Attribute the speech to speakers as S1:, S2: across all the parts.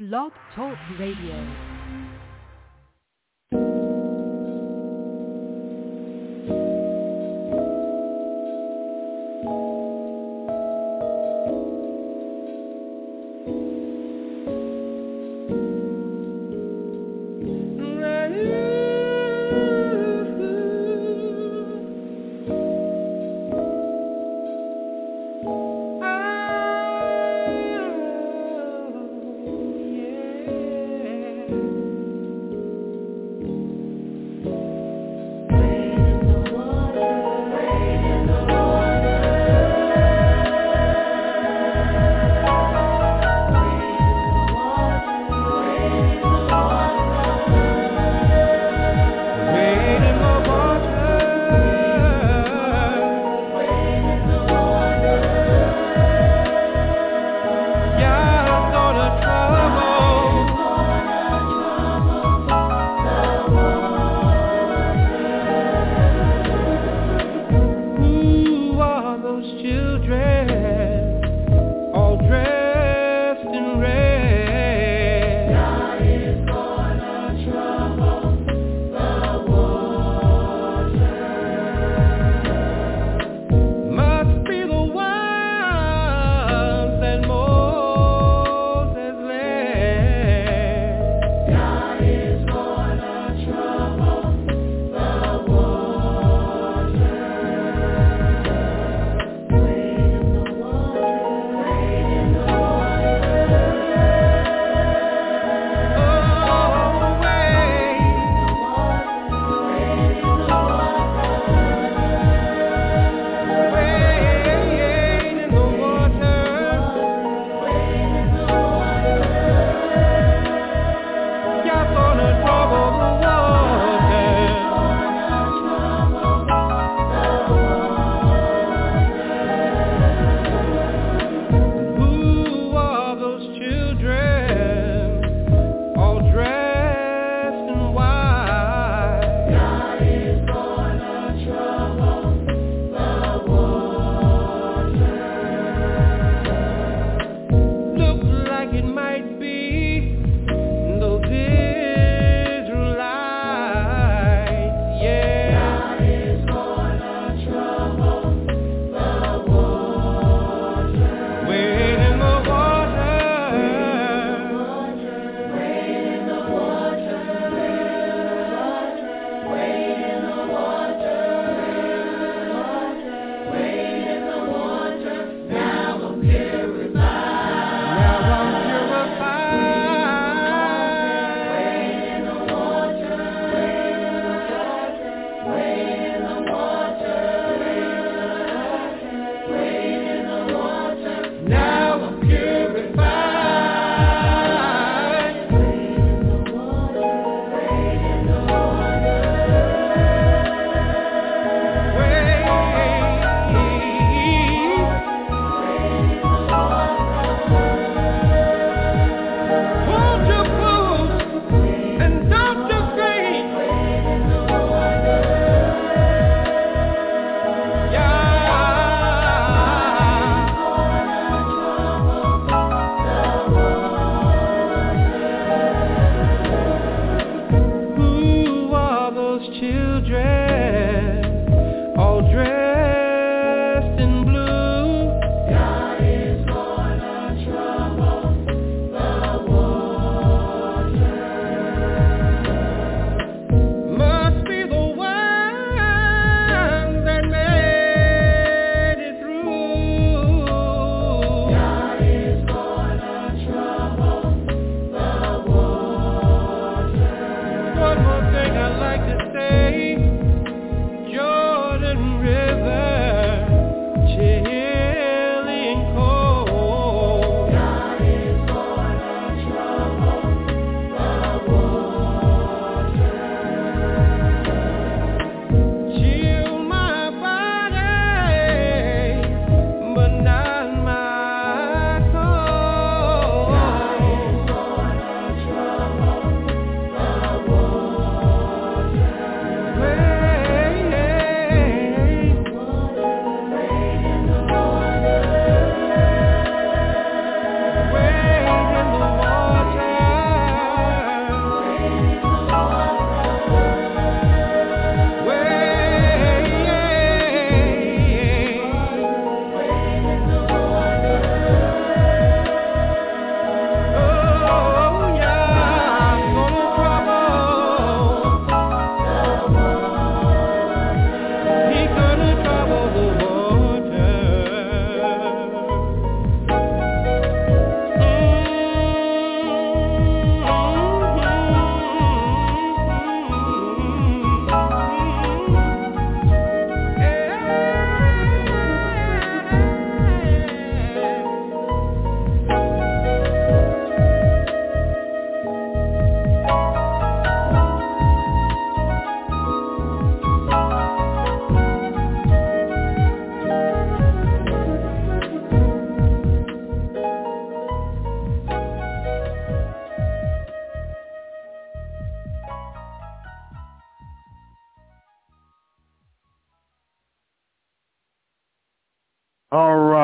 S1: Blog Talk Radio.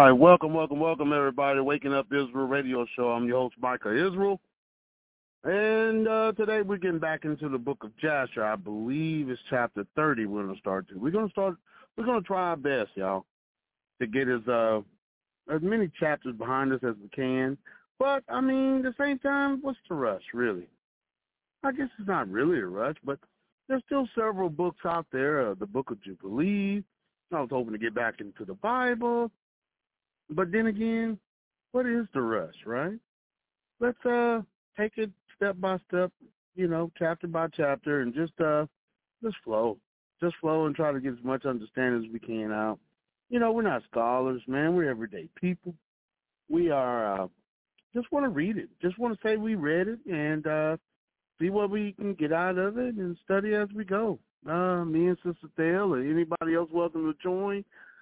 S1: right, welcome, everybody. Waking Up Israel Radio Show. I'm your host, Micah Israel. And today we're getting back into the book of Jasher. I believe it's chapter 30 we're going to start to. We're going to try our best, y'all, to get as many chapters behind us as we can. But, I mean, at the same time, what's the rush, really? I guess it's not really a rush, but there's still several books out there. The book of Jubilee. I was hoping to get back into the Bible. But then again, what is the rush, right? Let's take it step by step, chapter by chapter, and just flow. Just flow and try to get as much understanding as we can out. We're not scholars, man. We're everyday people. We are just want to read it. Just want to say we read it and see what we can get out of it and study as we go. Me and Sister Thale or anybody else welcome to join.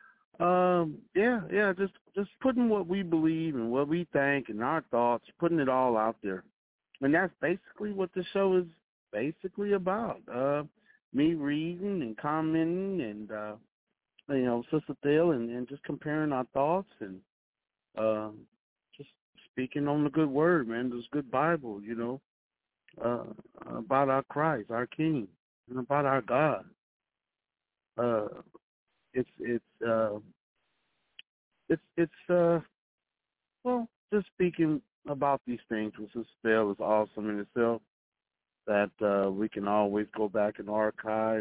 S1: Just putting what we believe and what we think and our thoughts, putting it all out there. And that's basically what the show is basically about. Me reading and commenting and, Sister Thale and just comparing our thoughts and just speaking on the good word, man, this good Bible, about our Christ, our King, and about our God. Just speaking about these things with Sister Thale is awesome in itself, that we can always go back and archive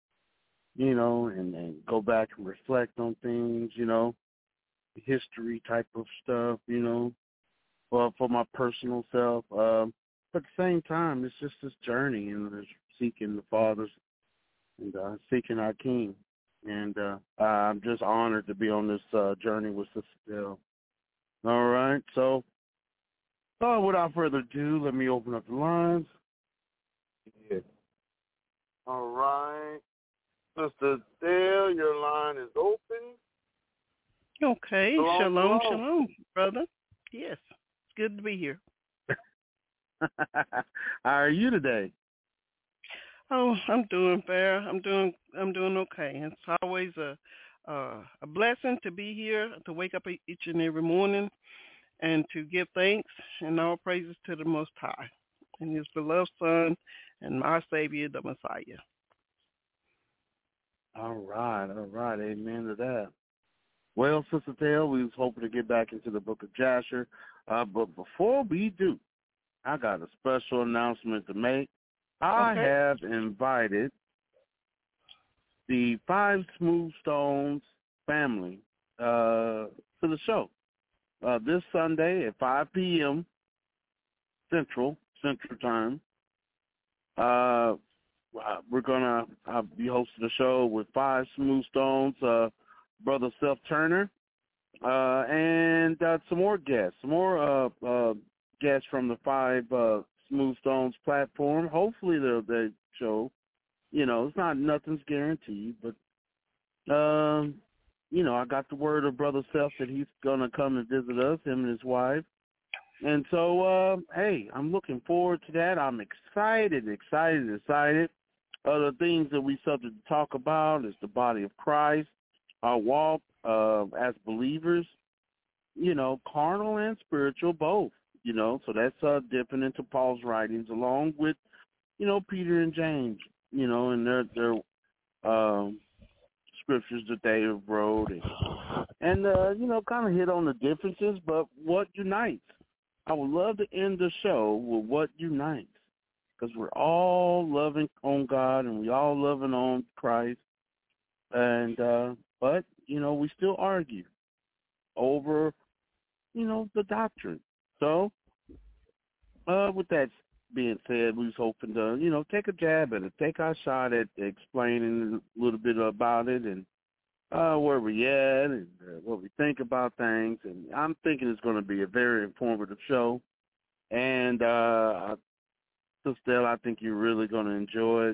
S1: and go back and reflect on things, history type of stuff, well, for my personal self. But at the same time, it's just this journey, seeking the Father's and seeking our King. And I'm just honored to be on this journey with Sister Thale. All right, so without further ado, let me open up the lines. Yeah. All right. Sister Thale, your line is open.
S2: Okay, shalom, brother. Yes, it's good to be here.
S1: How are you today?
S2: Oh, I'm doing fair. I'm doing okay. It's always a blessing to be here, to wake up each and every morning, and to give thanks and all praises to the Most High and His beloved Son and our Savior, the Messiah.
S1: All right, amen to that. Well, Sister Thale, we was hoping to get back into the book of Jasher, but before we do, I got a special announcement to make. I have invited the Five Smooth Stones family to the show this Sunday at 5 p.m. Central Time. We're going to be hosting a show with Five Smooth Stones, Brother Seth Turner, and some more guests, guests from the Five Smooth Stones platform. Hopefully they'll show. It's not nothing's guaranteed, but I got the word of Brother Seth that he's gonna come and visit us, him and his wife. And so hey, I'm looking forward to that. I'm excited. Other things that we subject to talk about is the body of Christ, our walk as believers, carnal and spiritual both. So that's dipping into Paul's writings along with, Peter and James, and their scriptures that they have wrote and kind of hit on the differences, but what unites. I would love to end the show with what unites, because we're all loving on God and we all loving on Christ, and but we still argue over the doctrine. So, with that being said, we was hoping to, take a jab at it, take our shot at explaining a little bit about it and where we at and what we think about things. And I'm thinking it's going to be a very informative show. And, Sister, I think you're really going to enjoy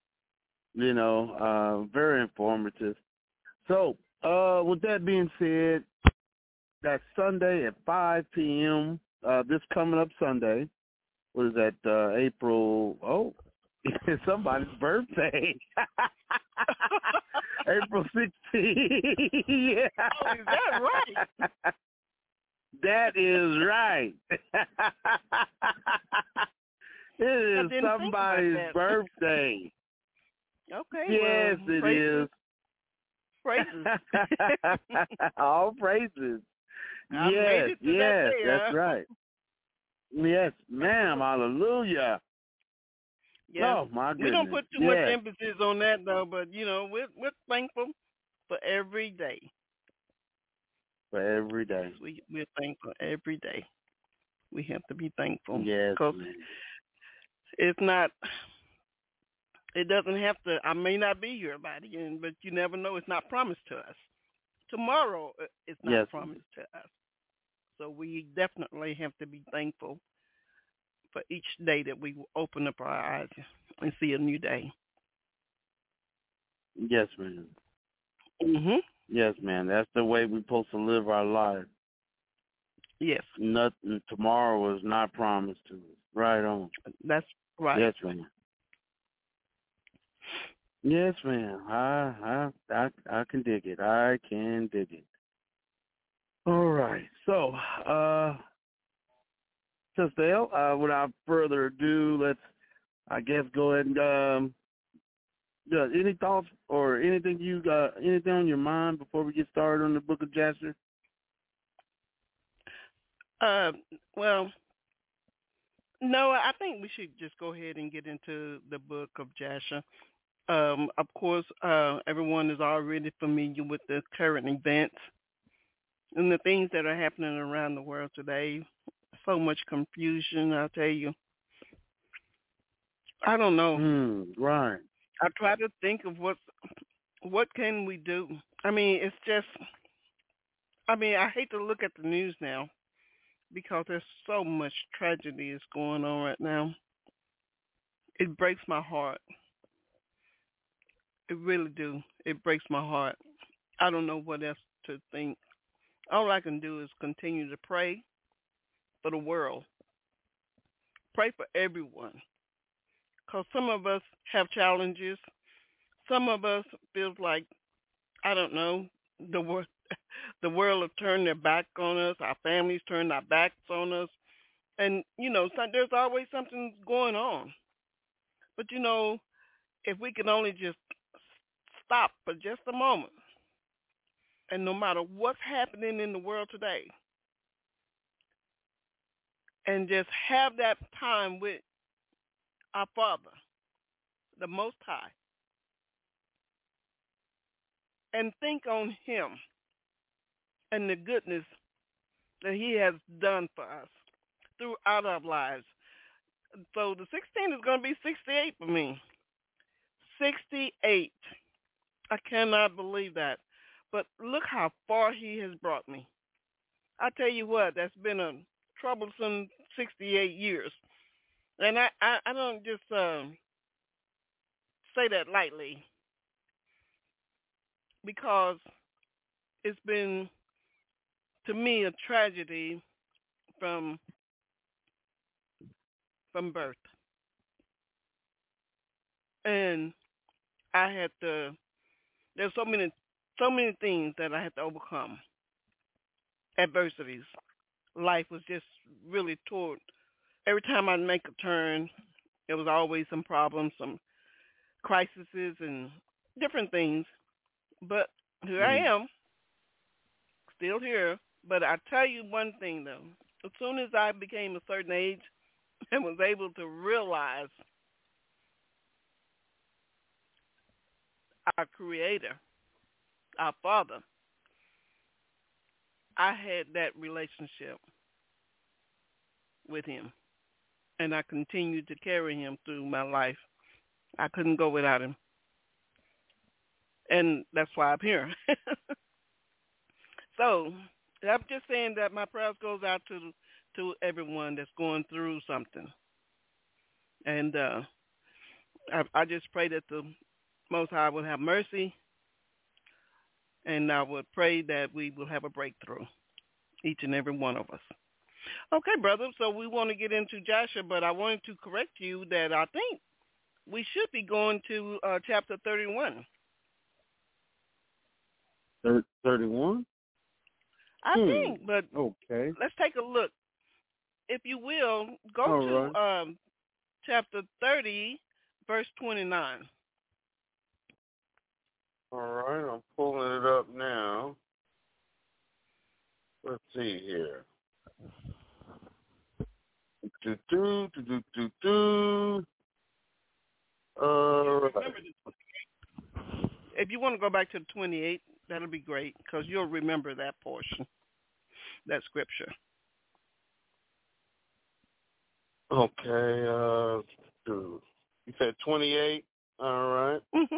S1: it. Very informative. So, with that being said, that's Sunday at 5 p.m., this coming up Sunday. What is that, April? Oh, it's somebody's birthday. April 16th. Yeah.
S2: Oh, is that right?
S1: That is right. It is somebody's birthday.
S2: Okay.
S1: Yes,
S2: well,
S1: it is.
S2: Praises.
S1: All praises.
S2: I made it to that day,
S1: that's right. Yes, ma'am. Hallelujah.
S2: Yeah.
S1: Oh, my goodness.
S2: We don't put too much emphasis on that, though, but, we're thankful for every day.
S1: For every day.
S2: We're thankful every day. We have to be thankful.
S1: Yes.
S2: Because it's not, it doesn't have to, I may not be here by the end, but you never know. It's not promised to us. Tomorrow is not promised to us. So we definitely have to be thankful for each day that we will open up our eyes and see a new day.
S1: Yes, ma'am.
S2: Mhm.
S1: Yes, man. That's the way we're supposed to live our life.
S2: Yes.
S1: Nothing tomorrow is not promised to us. Right on.
S2: That's right.
S1: Yes, ma'am. Yes, ma'am. I can dig it. I can dig it. All right. So, Sister L, without further ado, let's, I guess, go ahead and any thoughts or anything anything on your mind before we get started on the Book of Jasher?
S2: Well, no, I think we should just go ahead and get into the Book of Jasher. Of course, everyone is already familiar with the current events and the things that are happening around the world today. So much confusion, I'll tell you. I don't know.
S1: Right.
S2: I try to think of what can we do. I mean, it's just, I hate to look at the news now because there's so much tragedy is going on right now. It breaks my heart. It really do. It breaks my heart. I don't know what else to think. All I can do is continue to pray for the world. Pray for everyone. Because some of us have challenges. Some of us feels like, I don't know, the world have turned their back on us. Our families turn their backs on us. And, there's always something going on. But, if we can only just stop for just a moment, and no matter what's happening in the world today, and just have that time with our Father, the Most High, and think on Him and the goodness that He has done for us throughout our lives. So the 16 is going to be 68 for me. 68. I cannot believe that. But look how far He has brought me. I tell you what, that's been a troublesome 68 years. And I don't just say that lightly, because it's been, to me, a tragedy from birth. And there's so many things that I had to overcome. Adversities. Life was just really toward, every time I'd make a turn, there was always some problems, some crises and different things. But here I am, still here. But I tell you one thing, though. As soon as I became a certain age and was able to realize our Creator, our Father, I had that relationship with Him. And I continued to carry Him through my life. I couldn't go without Him. And that's why I'm here. So I'm just saying that my prayers goes out to everyone that's going through something. And I just pray that the Most High will have mercy. And I would pray that we will have a breakthrough, each and every one of us. Okay, brother, so we want to get into Joshua, but I wanted to correct you that I think we should be going to chapter 31.
S1: 31?
S2: I think, but
S1: okay.
S2: let's take a look. If you will, go
S1: All
S2: to
S1: right.
S2: chapter 30, verse 29.
S1: All right, I'm pulling it up now. Let's see here. All right.
S2: If you want to go back to the 28, that'll be great because you'll remember that portion, that scripture.
S1: Okay. You said 28. All right.
S2: Mhm.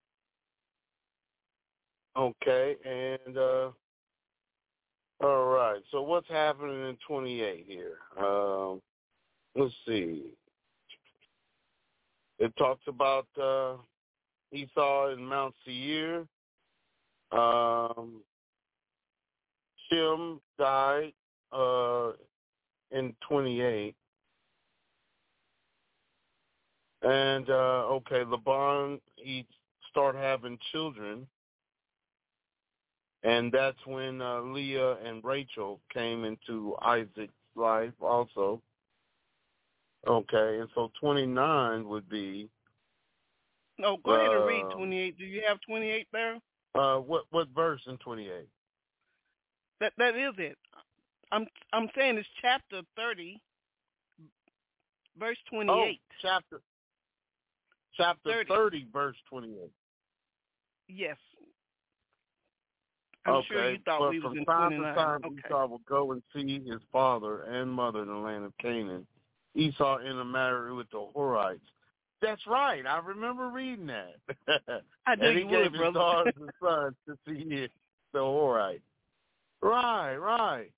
S1: Okay, and all right. So what's happening in 28 here? Let's see. It talks about Esau in Mount Seir. Shem died in 28. And, okay, Laban, he started having children. And that's when Leah and Rachel came into Isaac's life also. Okay, and so 29 would be...
S2: No, go ahead and read 28. Do you have 28 there?
S1: What verse in 28?
S2: That is it. I'm saying it's chapter 30, verse 28.
S1: Oh, chapter 30, verse 28.
S2: Yes. I'm sure you thought
S1: but
S2: we was
S1: from
S2: in
S1: time
S2: 29.
S1: to time
S2: Okay.
S1: Esau would go and see his father and mother in the land of Canaan. Esau intermarried with the Horites. That's right. I remember reading that.
S2: I knew
S1: and he
S2: you
S1: gave
S2: would,
S1: his
S2: brother.
S1: daughters and sons to see the Horites. Right.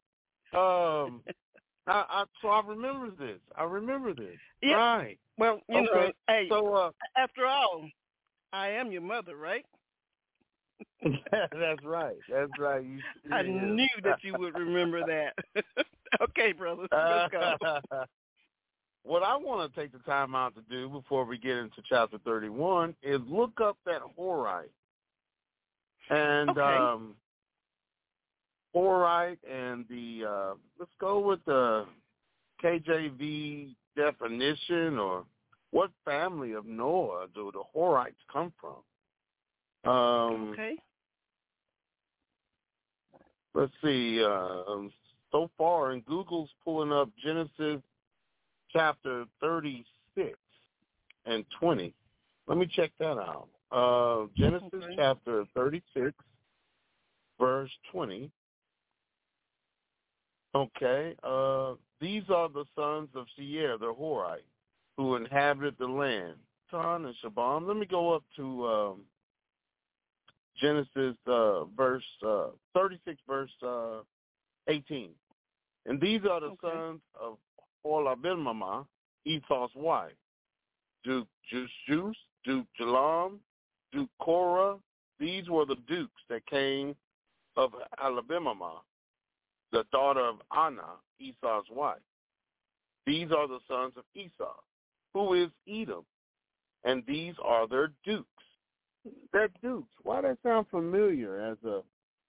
S1: So I remember this.
S2: Yep.
S1: Right.
S2: Well, you know, hey,
S1: so
S2: after all, I am your mother, right?
S1: That's right.
S2: I knew that you would remember that. Okay, brother, let's go.
S1: What I want to take the time out to do before we get into chapter 31 is look up that Horite. And
S2: Okay.
S1: Horite and the, let's go with the KJV definition, or what family of Noah do the Horites come from?
S2: Okay.
S1: Let's see. So far, and Google's pulling up Genesis chapter 36 and 20. Let me check that out. Genesis chapter 36, verse 20. Okay. These are the sons of Seir, the Horite, who inhabited the land. Tan and Shabam. Let me go up to Genesis verse 36, verse 18. And these are the sons of Oholibamah, Esau's wife, Duke Juice, Duke Jalam, Duke Korah. These were the dukes that came of Alabamah, the daughter of Anna, Esau's wife. These are the sons of Esau, who is Edom, and these are their dukes. They're dukes. Why does that sound familiar as a,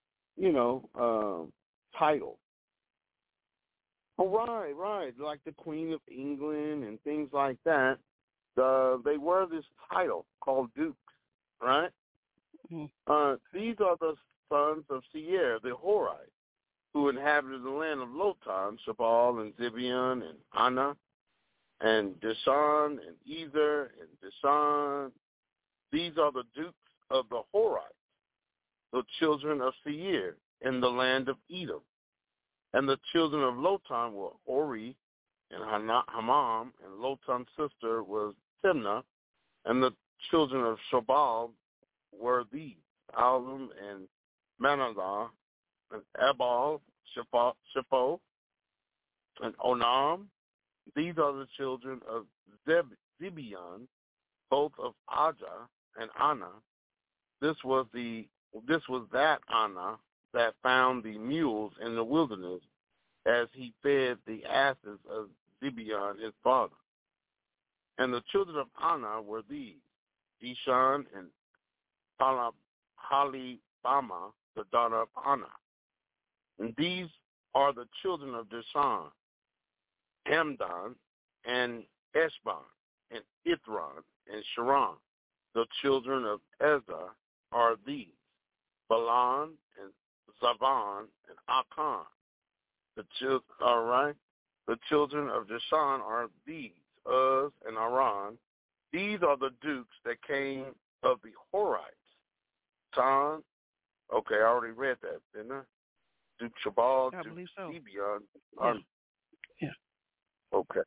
S1: title? Oh, right. Like the Queen of England and things like that. They wear this title called dukes, right?
S2: Mm-hmm.
S1: These are the sons of Seir, the Horite, who inhabited the land of Lotan, Shabal and Zibeon and Anna, and Dishan and Ezer and Dishan. These are the dukes of the Horites, the children of Seir in the land of Edom. And the children of Lotan were Ori and Hamam, and Lotan's sister was Timnah. And the children of Shobal were these, Alim and Manasseh, and Ebal, Shepho, and Onam. These are the children of Zibeon, both of Ajah and Anna. This was that Anna that found the mules in the wilderness as he fed the asses of Zibeon his father. And the children of Anna were these, Dishan and Halibama, the daughter of Anah. And these are the children of Dishan, Hamdan, and Eshban, and Ithran, and Sharon. The children of Ezer are these, Balan, and Zavan, and Akan. All right. The children of Dishan are these, Uz and Aran. These are the dukes that came of the Horites. Tan, okay, I already read that, didn't I? Duke Shabal,
S2: I
S1: Duke
S2: believe so.
S1: Sibion.
S2: Yeah.
S1: Okay.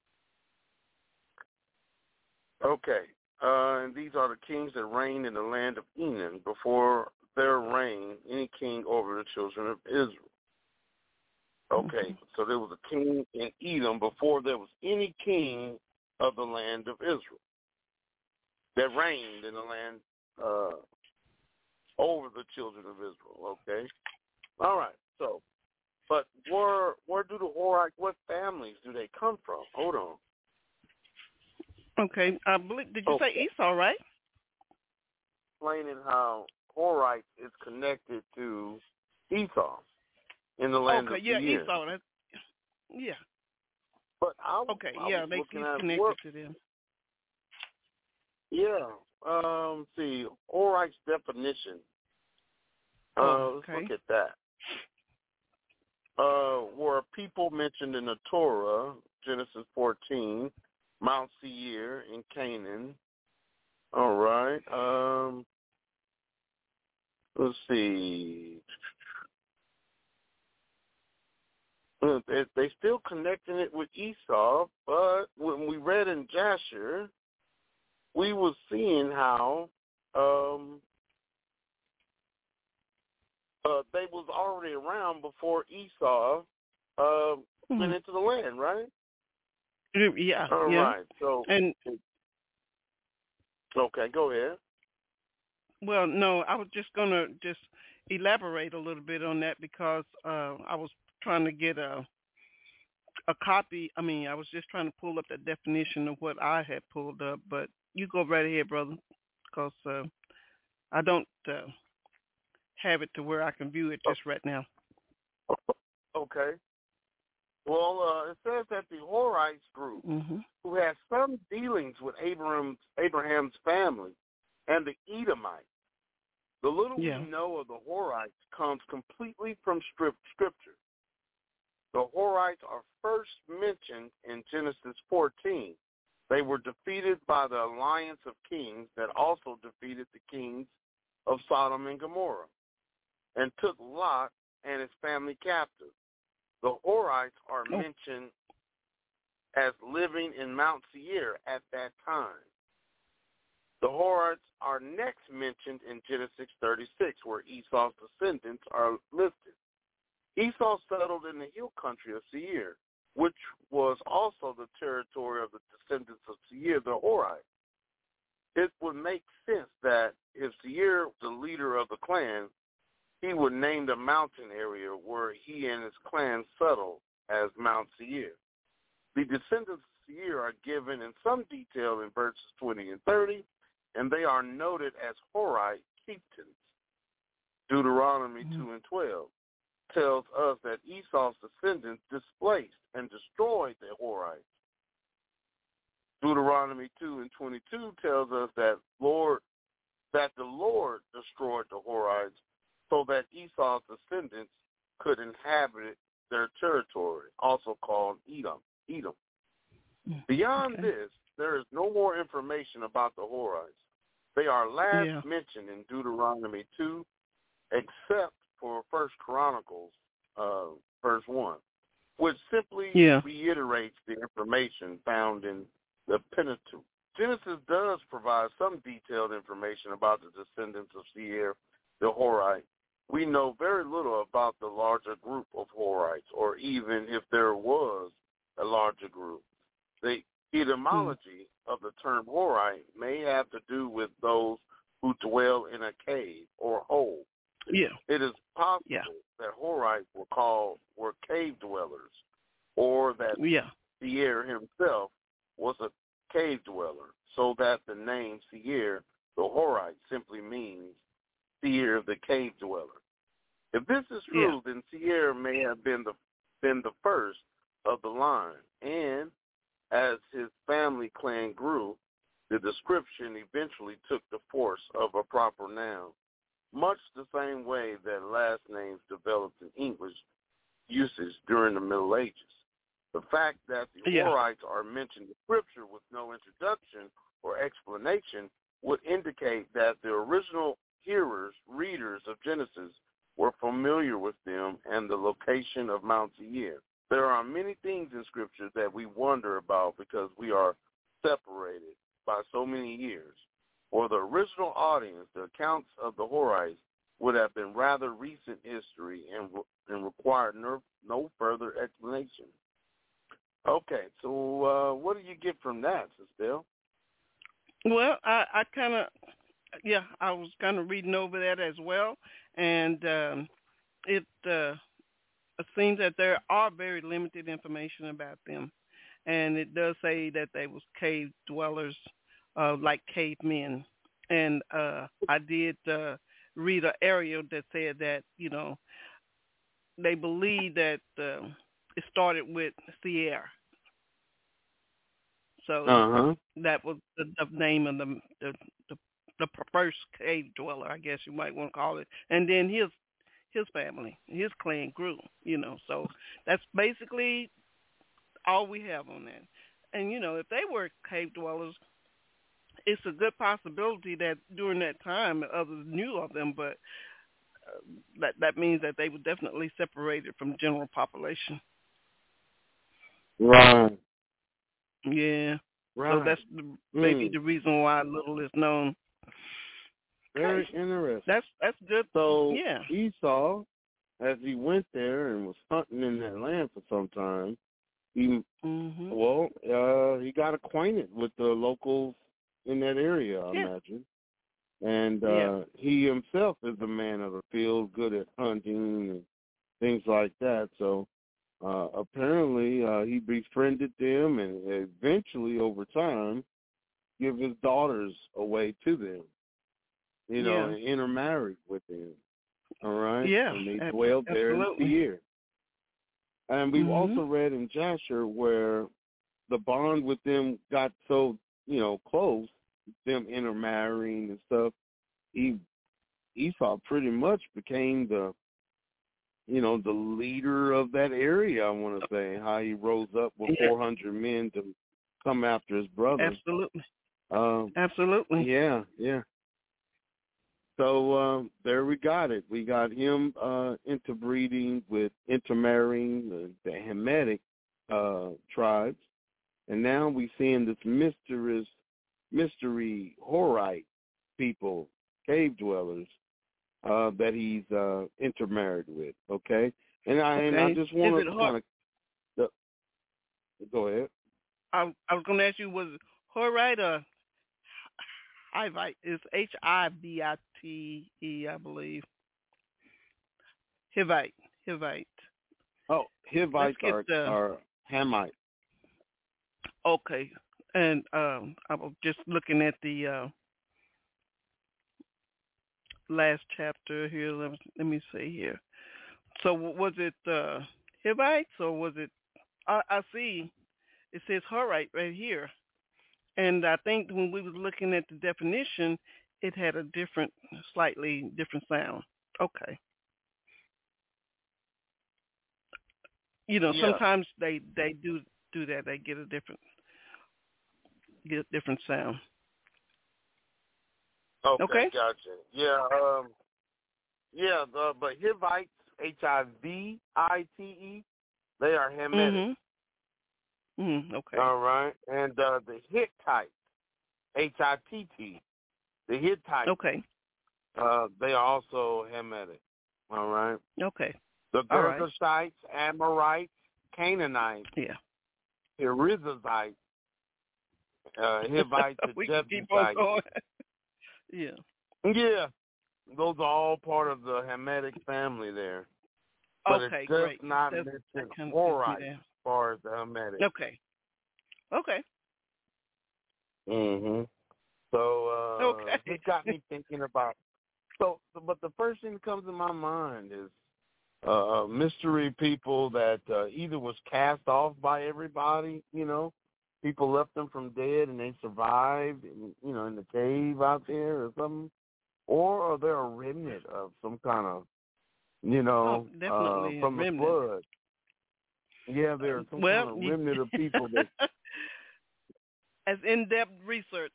S1: Okay. And these are the kings that reigned in the land of Enon. Before their reign, any king over the children of Israel. Okay, so there was a king in Edom before there was any king of the land of Israel that reigned in the land over the children of Israel. Okay, all right. So, but where do the Horites? What families do they come from? Hold on.
S2: Okay, I believe. Did you say Esau, right?
S1: Explaining how Horites is connected to Esau in the land of Seir.
S2: Esau. Yeah.
S1: But
S2: he's connected to them.
S1: Yeah. See, Horites definition. Let's look at that. Were people mentioned in the Torah, Genesis 14, Mount Seir in Canaan. All right. Let's see. They still connecting it with Esau, but when we read in Jasher, we were seeing how they was already around before Esau went into the land, right?
S2: Yeah.
S1: All right. So okay, go ahead.
S2: Well, no, I was just gonna elaborate a little bit on that because I was trying to get a copy. I mean, I was just trying to pull up the definition of what I had pulled up, but you go right ahead, brother, because I don't have it to where I can view it just right now.
S1: Okay. Well, it says that the Horites group, who had some dealings with Abraham's family and the Edomites, the little we know of the Horites comes completely from Scripture. The Horites are first mentioned in Genesis 14. They were defeated by the alliance of kings that also defeated the kings of Sodom and Gomorrah and took Lot and his family captive. The Horites are mentioned as living in Mount Seir at that time. The Horites are next mentioned in Genesis 36, where Esau's descendants are listed. Esau settled in the hill country of Seir, which was also the territory of the descendants of Seir, the Horites. It would make sense that if Seir was the leader of the clan, he would name the mountain area where he and his clan settled as Mount Seir. The descendants of Seir are given in some detail in verses 20 and 30, and they are noted as Horite chieftains. Deuteronomy 2 and 12 tells us that Esau's descendants displaced and destroyed the Horites. Deuteronomy 2 and 22 tells us that the Lord destroyed the Horites so that Esau's descendants could inhabit their territory, also called Edom. Beyond this, there is no more information about the Horites. They are last mentioned in Deuteronomy 2, except for 1 Chronicles, verse 1, which simply reiterates the information found in the Pentateuch. Genesis does provide some detailed information about the descendants of Seir, the Horite. We know very little about the larger group of Horites, or even if there was a larger group. The etymology of the term Horite may have to do with those who dwell in a cave or hole.
S2: Yeah.
S1: It is possible that Horites were cave dwellers, or that Seir himself was a cave dweller, so that the name Seir, the Horite, simply means Seir, the cave dweller. If this is true, then Seir may have been the first of the line, and as his family clan grew, the description eventually took the force of a proper noun, much the same way that last names developed in English usage during the Middle Ages. The fact that the Horites are mentioned in Scripture with no introduction or explanation would indicate that the original readers of Genesis were familiar with them and the location of Mount Seir. There are many things in Scripture that we wonder about because we are separated by so many years. For the original audience, the accounts of the Horites would have been rather recent history and required no further explanation. Okay, so what do you get from that, Sister?
S2: Well, I kind of, I was kind of reading over that as well, and it seems that there are very limited information about them, and it does say that they was cave dwellers, like cavemen, and I did read an area that said that they believe that it started with Seir. So that was the name of the first cave dweller, I guess you might want to call it. And then his family, his clan grew, So that's basically all we have on that. And, if they were cave dwellers, it's a good possibility that during that time others knew of them, but that means that they were definitely separated from the general population.
S1: Right.
S2: Yeah.
S1: Right.
S2: So that's maybe the reason why little is known.
S1: Very interesting.
S2: That's good.
S1: So
S2: yeah.
S1: Esau, as he went there and was hunting in that land for some time, he got acquainted with the locals in that area, I imagine. And he himself is a man of the field, good at hunting and things like that. So apparently he befriended them and eventually over time give his daughters away to them, and intermarried with them. All right?
S2: Yeah.
S1: And they dwelled there in Seir. And we've also read in Jasher where the bond with them got so, close, them intermarrying and stuff, Esau pretty much became the leader of that area, I want to say, how he rose up with 400 men to come after his brother.
S2: Absolutely.
S1: Absolutely. Yeah. So there we got it. We got him intermarrying the Hamitic tribes, and now we seeing this mystery Horite people, cave dwellers, that he's intermarried with. Okay, and I just want to kind of go ahead.
S2: I was going to ask you, was it Horite or Hivite? It's Hivite, I believe. Hivite.
S1: Oh, Hivites are Hamite.
S2: Okay, and I was just looking at the last chapter here. Let me see here. So was it Hivites or was it? I see. It says Horite right here, and I think when we was looking at the definition, it had a slightly different sound. Okay. Sometimes they do that. They get a different sound.
S1: Okay. Gotcha. Yeah. But Hivites, Hivite, they are Hamitic.
S2: Okay.
S1: All right. And the Hittites, Hitt, the Hittites.
S2: Okay.
S1: They are also Hamitic. All right.
S2: Okay.
S1: The Girgashites, Amorites, Canaanites, Perizzites, Hivites,
S2: we
S1: and
S2: can keep on going.
S1: Yeah. Those are all part of the Hamitic family there. But it does not mention Horite as far as the Hamitic.
S2: Okay.
S1: So it got me thinking about But the first thing that comes to my mind is mystery people that either was cast off by everybody, people left them from dead and they survived, in the cave out there or something, or are there a remnant of some kind of,
S2: definitely
S1: from
S2: a
S1: the
S2: remnant.
S1: flood? Yeah, there are some kind of remnant of people that.
S2: As in-depth research.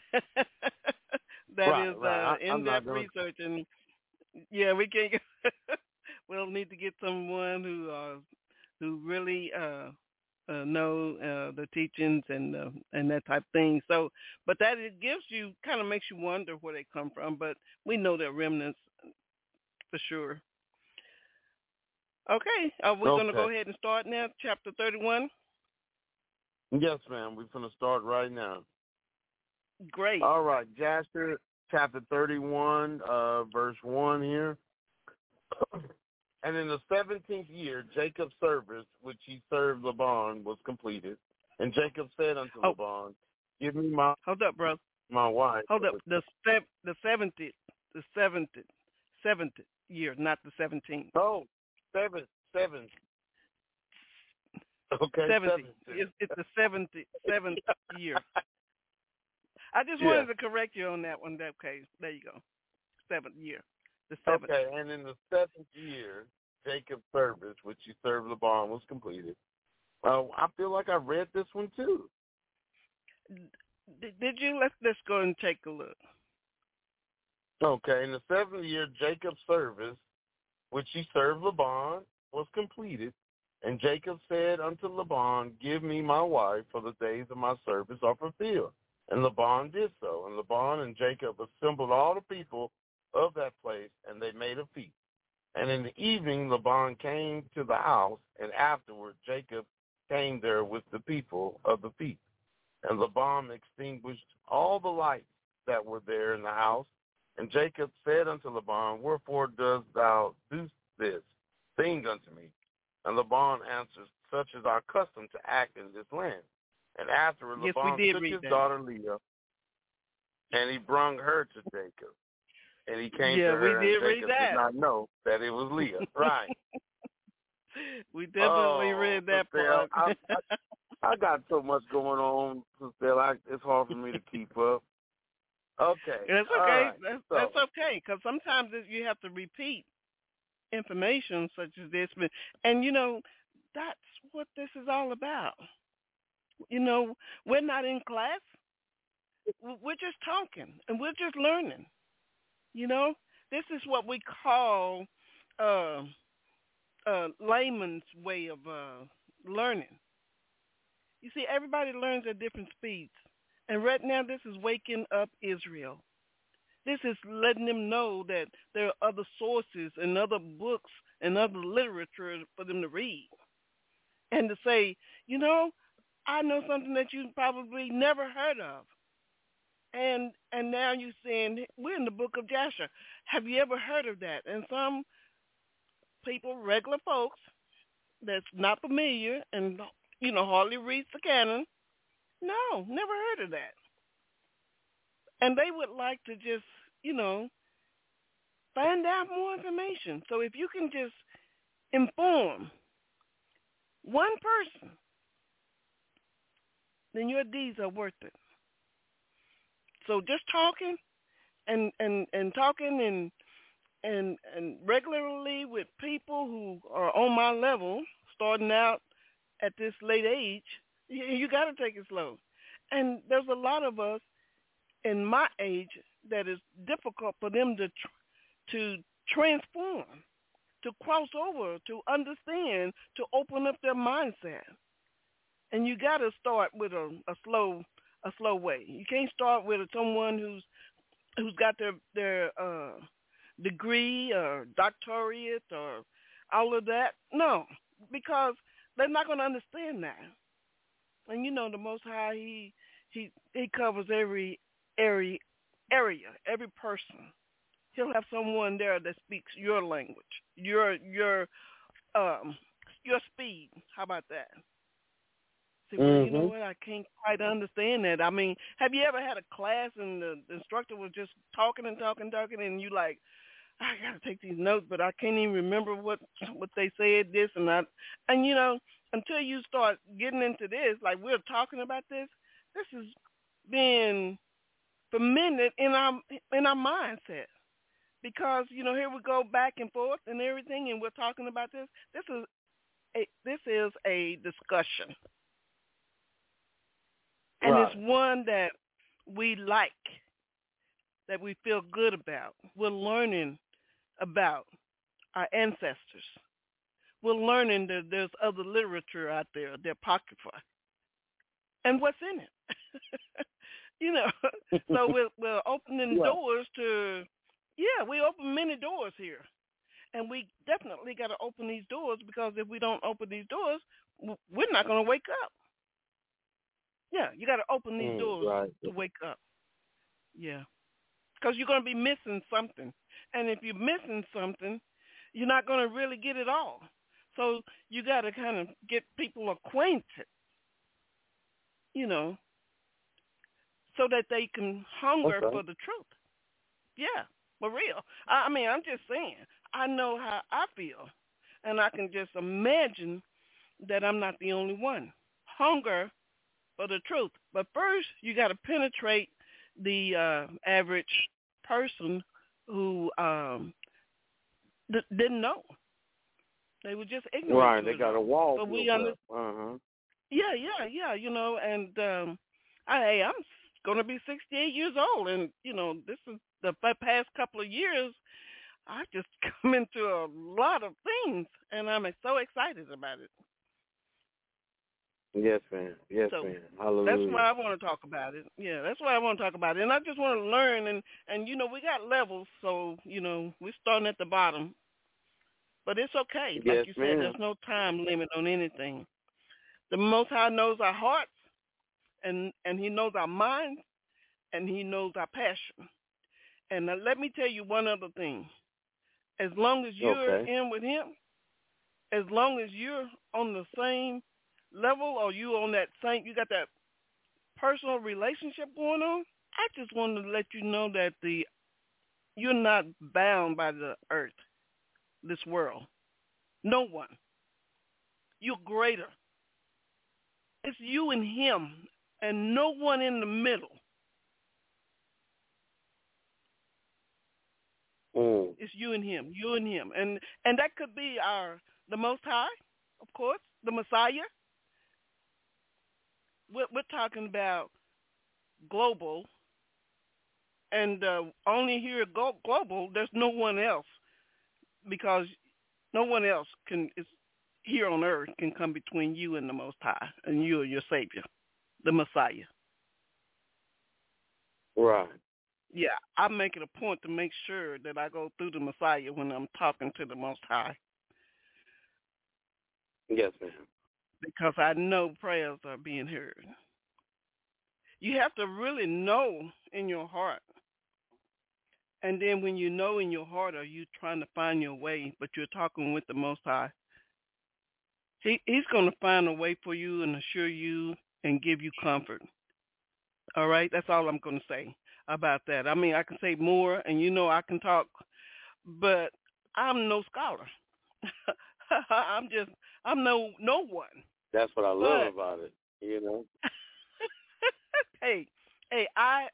S1: Right.
S2: In-depth research, and yeah, we can't. We'll need to get someone who really know the teachings and that type of thing. So, but that it gives you kind of makes you wonder where they come from. But we know they're remnants for sure. Okay, we're going to go ahead and start now. Chapter 31.
S1: Yes, ma'am. We're going to start right now.
S2: Great.
S1: All right, Jasher, chapter 31, verse 1 here. And in the 17th year, Jacob's service, which he served Laban, was completed. And Jacob said unto Laban, give me my...
S2: Hold up, brother.
S1: My wife.
S2: Hold up. The 70th year, not the 17th.
S1: Oh, seven. Okay,
S2: 70. It's the 7th year. I just wanted to correct you on that one. Okay, there you go. 7th year. The 7th.
S1: Okay, and in the 7th year, Jacob's service, which he served Laban, was completed. I feel like I read this one too.
S2: Did you? Let's go and take a look.
S1: Okay, in the 7th year, Jacob's service, which he served Laban, was completed. And Jacob said unto Laban, give me my wife, for the days of my service are fulfilled. And Laban did so. And Laban and Jacob assembled all the people of that place, and they made a feast. And in the evening, Laban came to the house, and afterward Jacob came there with the people of the feast. And Laban extinguished all the lights that were there in the house. And Jacob said unto Laban, wherefore dost thou do this thing unto me? And Laban answered, such is our custom to act in this land. And afterward Laban took his daughter Leah, and he brung her to Jacob. And he came to her, and Jacob did not know that it was Leah. Right.
S2: We definitely read that part.
S1: I got so much going on, Sister. It's hard for me to keep up. Okay.
S2: That's okay.
S1: Right.
S2: That's okay, because sometimes you have to repeat information such as this. And, that's what this is all about. We're not in class. We're just talking, and we're just learning. This is what we call layman's way of learning. You see, everybody learns at different speeds. And right now, this is waking up Israel. This is letting them know that there are other sources and other books and other literature for them to read. And to say, I know something that you probably never heard of. And now you're saying, we're in the book of Jasher. Have you ever heard of that? And some people, regular folks, that's not familiar and, hardly reads the canon, no, never heard of that. And they would like to just, find out more information. So if you can just inform one person, then your deeds are worth it. So just talking and talking and regularly with people who are on my level, starting out at this late age, you got to take it slow. And there's a lot of us in my age that is difficult for them to transform, to cross over, to understand, to open up their mindset. And you got to start with a slow way. You can't start with someone who's got their degree or doctorate or all of that. No, because they're not going to understand that. And the Most High, he covers every area, every person. He'll have someone there that speaks your language, your speed. How about that? say, well, you know what? I can't quite understand that. I mean, have you ever had a class and the instructor was just talking and talking, and you like, I gotta take these notes, but I can't even remember what they said, this and that. And until you start getting into this, like we're talking about this is being fermented in our mindset. Because here we go back and forth and everything, and we're talking about this. This is a discussion, and
S1: right.
S2: it's one that we like, that we feel good about. We're learning about our ancestors. We're learning that there's other literature out there, the Apocrypha, and what's in it. So we're opening doors to. Yeah, we open many doors here, and we definitely got to open these doors, because if we don't open these doors, we're not going to wake up. Yeah, you got to open these doors to wake up. Yeah, because you're going to be missing something, and if you're missing something, you're not going to really get it all. So you got to kind of get people acquainted, so that they can hunger for the truth. Yeah. For real. I mean, I'm just saying, I know how I feel, and I can just imagine that I'm not the only one. Hunger for the truth. But first, you got to penetrate the average person who didn't know. They were just ignorant.
S1: Right, they got a wall.
S2: But we understand. Yeah, and I'm going to be 68 years old, and, this is the past couple of years, I've just come into a lot of things, and I'm so excited about it.
S1: Yes, ma'am. Yes, ma'am. Hallelujah.
S2: That's why I want to talk about it. Yeah, that's why I want to talk about it. And I just want to learn, and we got levels, so, we're starting at the bottom. But it's okay. Like you said, there's no time limit on anything. The Most High knows our hearts, and he knows our minds, and he knows our passion. And let me tell you one other thing. As long as you're in with him, as long as you're on the same level, or you got that personal relationship going on, I just wanted to let you know that you're not bound by the earth, this world. No one. You're greater. It's you and him, and no one in the middle. It's you and him, and that could be the Most High, of course, the Messiah. We're talking about global, and only here global. There's no one else, because no one else is here on earth can come between you and the Most High, and you and your Savior, the Messiah.
S1: Right.
S2: Yeah, I make it a point to make sure that I go through the Messiah when I'm talking to the Most High.
S1: Yes, ma'am.
S2: Because I know prayers are being heard. You have to really know in your heart. And then when you know in your heart, are you trying to find your way, but you're talking with the Most High, He's going to find a way for you and assure you and give you comfort. All right? That's all I'm going to say about that. I mean, I can say more, and I can talk, but I'm no scholar. I'm no one.
S1: That's what I love about it,
S2: Hey, I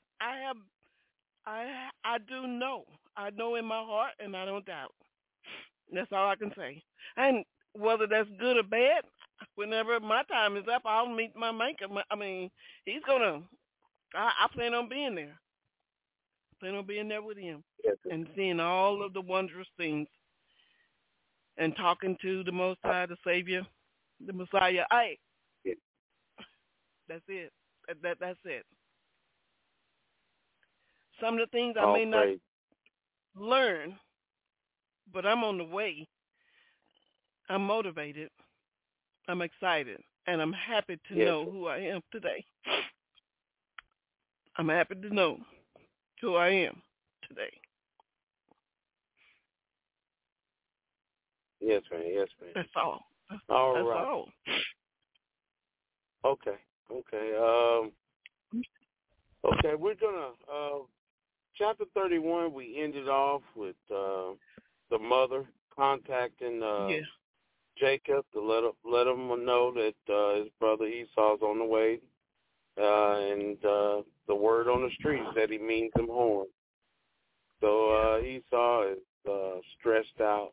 S2: do know. I know in my heart, and I don't doubt. That's all I can say. And whether that's good or bad, whenever my time is up, I'll meet my maker. I mean, he's gonna. I plan on being there. Plan on being there with him, and seeing all of the wondrous things, and talking to the Most High, the Savior, the Messiah. That's it. That's it. Some of the things I may not learn, but I'm on the way. I'm motivated. I'm excited, and I'm happy to know who I am today. I'm happy to know who I am today.
S1: Yes, ma'am. Yes, ma'am.
S2: That's all. That's
S1: all right.
S2: all.
S1: Okay. Okay, we're gonna chapter 31. We ended off with the mother contacting
S2: Yeah.
S1: Jacob to let him know that his brother Esau's on the way, and the word on the street is that he means him harm. So Esau is stressed out.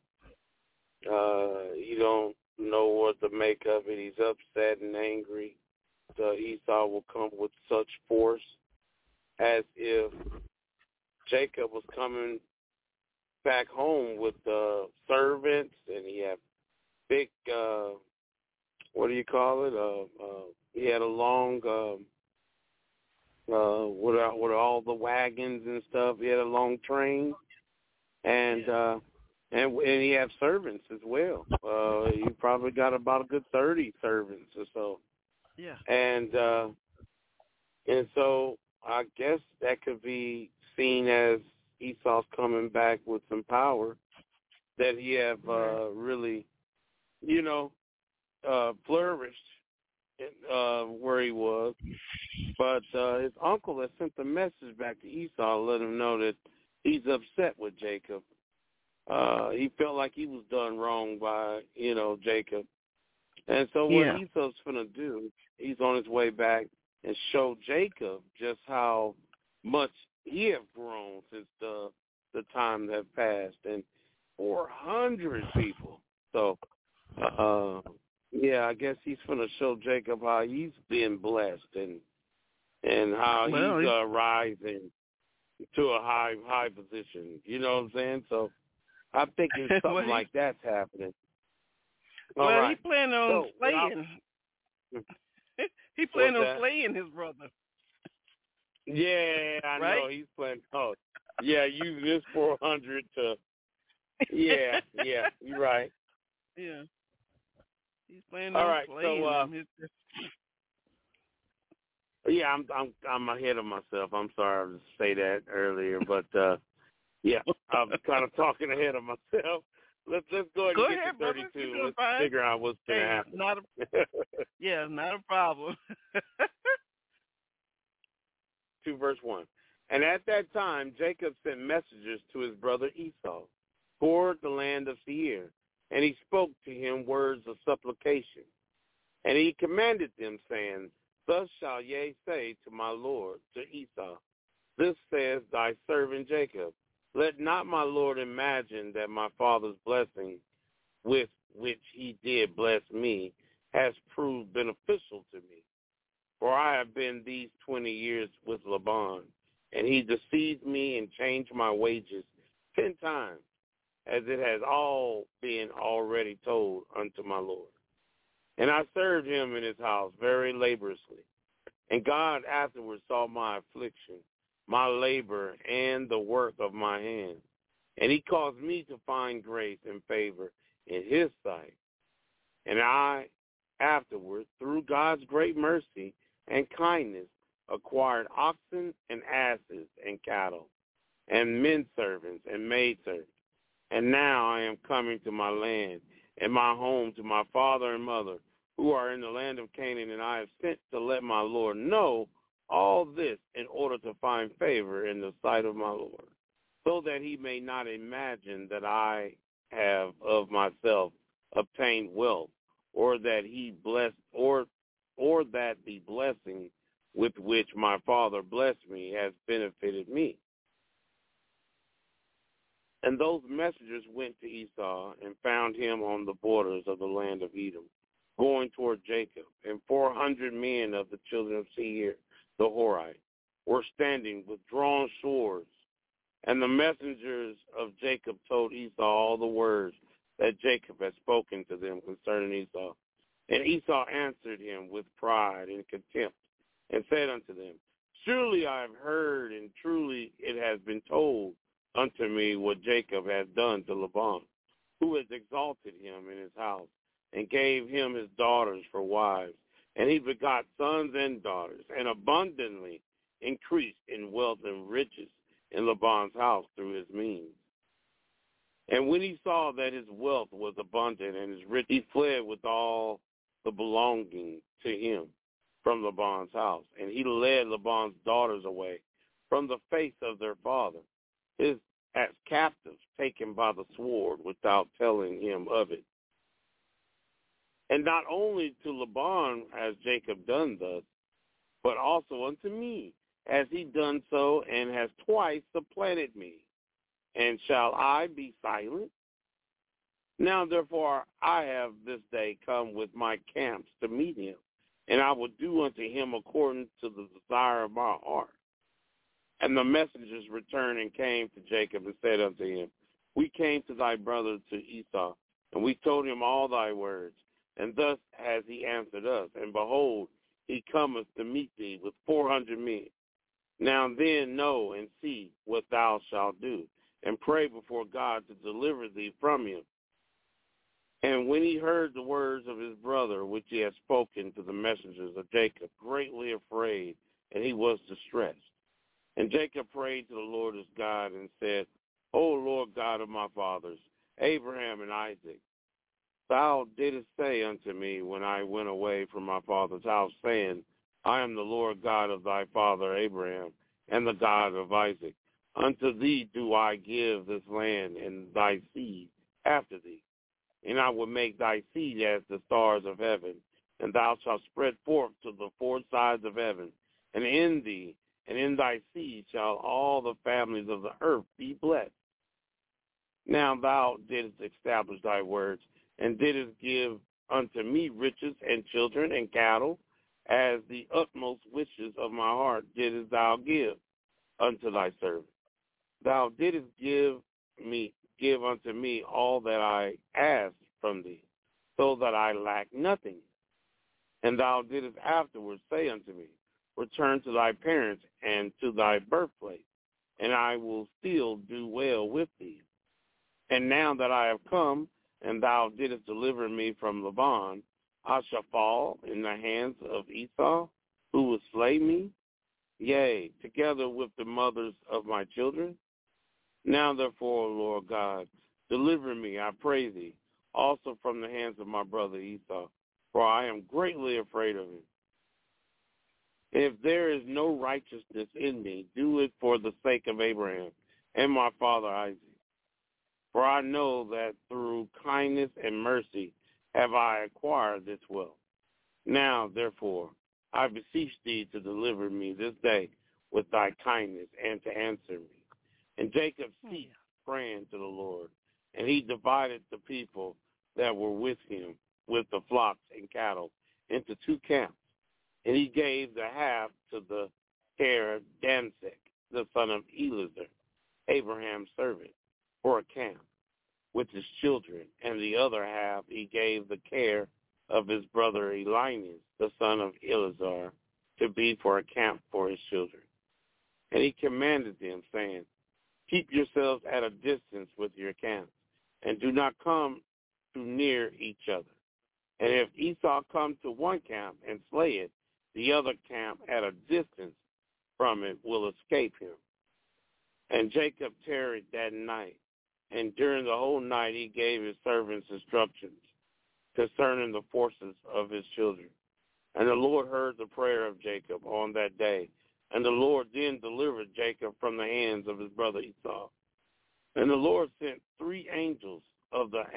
S1: He don't know what to make of it. He's upset and angry. Esau will come with such force as if Jacob was coming back home with servants, and he had big, what do you call it? He had a long, with all the wagons and stuff. He had a long train, and he had servants as well. He probably got about a good 30 servants or so.
S2: Yeah.
S1: And so I guess that could be seen as Esau's coming back with some power that he have really, flourished where he was. But his uncle has sent a message back to Esau, let him know that he's upset with Jacob. He felt like he was done wrong by, Jacob. And so what Esau's going to do, he's on his way back and show Jacob just how much he have grown since the time that passed, and 400 people. So, I guess he's going to show Jacob how he's been blessed and how he's rising to a high position. You know what I'm saying? So I'm thinking something like that's happening.
S2: He planned on slaying. He planned on slaying his brother.
S1: Yeah, I know. He's planning. Oh, yeah, use this 400 to. Yeah, you're right.
S2: Yeah, he's planning on slaying him.
S1: Yeah, I'm ahead of myself. I'm sorry to say that earlier, but I'm kind of talking ahead of myself. Let's go ahead and get to 32. Let's figure out what's going to happen.
S2: Not a problem.
S1: 2 verse 1. And at that time, Jacob sent messengers to his brother Esau toward the land of Seir, and he spoke to him words of supplication. And he commanded them, saying, Thus shall ye say to my lord, to Esau, This says thy servant Jacob, Let not my lord imagine that my father's blessing, with which he did bless me, has proved beneficial to me. For I have been these 20 years with Laban, and he deceived me and changed my wages 10 times, as it has all been already told unto my Lord. And I served him in his house very laboriously. And God afterwards saw my affliction, my labor, and the work of my hands. And he caused me to find grace and favor in his sight. And I afterwards, through God's great mercy and kindness, acquired oxen and asses and cattle, and men servants and maid servants. And now I am coming to my land and my home, to my father and mother, who are in the land of Canaan, and I have sent to let my Lord know all this in order to find favor in the sight of my Lord, so that he may not imagine that I have of myself obtained wealth, or that he blessed, or that the blessing with which my father blessed me has benefited me. And those messengers went to Esau and found him on the borders of the land of Edom, going toward Jacob. And 400 men of the children of Seir, the Horite, were standing with drawn swords. And the messengers of Jacob told Esau all the words that Jacob had spoken to them concerning Esau. And Esau answered him with pride and contempt, and said unto them, Surely I have heard, and truly it has been told unto me what Jacob has done to Laban, who has exalted him in his house, and gave him his daughters for wives. And he begot sons and daughters, and abundantly increased in wealth and riches in Laban's house through his means. And when he saw that his wealth was abundant and his rich, he fled with all the belonging to him.
S3: from Laban's house. And he led Laban's daughters away from the face of their father, as captives taken by the sword, without telling him of it. And not only to Laban has Jacob done thus, but also unto me has he done so, and has twice supplanted me. And shall I be silent? Now therefore I have this day come with my camps to meet him, and I will do unto him according to the desire of my heart. And the messengers returned and came to Jacob and said unto him, We came to thy brother to Esau, and we told him all thy words. And thus has he answered us. And behold, he cometh to meet thee with 400 men. Now then know and see what thou shalt do, and pray before God to deliver thee from him. And when he heard the words of his brother, which he had spoken to the messengers of Jacob, greatly afraid, and he was distressed. And Jacob prayed to the Lord his God and said, O Lord God of my fathers, Abraham and Isaac, thou didst say unto me when I went away from my father's house, saying, I am the Lord God of thy father Abraham, and the God of Isaac. Unto thee do I give this land and thy seed after thee. And I will make thy seed as the stars of heaven, and thou shalt spread forth to the four sides of heaven. And in thee and in thy seed shall all the families of the earth be blessed. Now thou didst establish thy words, and didst give unto me riches and children and cattle, as the utmost wishes of my heart didst thou give unto thy servant. Thou didst give unto me all that I asked from thee, so that I lack nothing. And thou didst afterwards say unto me, Return to thy parents and to thy birthplace, and I will still do well with thee. And now that I have come, and thou didst deliver me from Laban, I shall fall in the hands of Esau, who will slay me, yea, together with the mothers of my children. Now therefore, Lord God, deliver me, I pray thee, also from the hands of my brother Esau, for I am greatly afraid of him. If there is no righteousness in me, do it for the sake of Abraham and my father Isaac. For I know that through kindness and mercy have I acquired this wealth. Now, therefore, I beseech thee to deliver me this day with thy kindness and to answer me. And Jacob ceased praying to the Lord, and he divided the people that were with him with the flocks and cattle into two camps. And he gave the half to the care of Dansek, the son of Eliezer, Abraham's servant, for a camp with his children, and the other half he gave the care of his brother Elias, the son of Eleazar, to be for a camp for his children. And he commanded them, saying, Keep yourselves at a distance with your camps, and do not come too near each other. And if Esau come to one camp and slay it, the other camp at a distance from it will escape him. And Jacob tarried that night, and during the whole night he gave his servants instructions concerning the forces of his children. And the Lord heard the prayer of Jacob on that day, and the Lord then delivered Jacob from the hands of his brother Esau. And the Lord sent three angels of the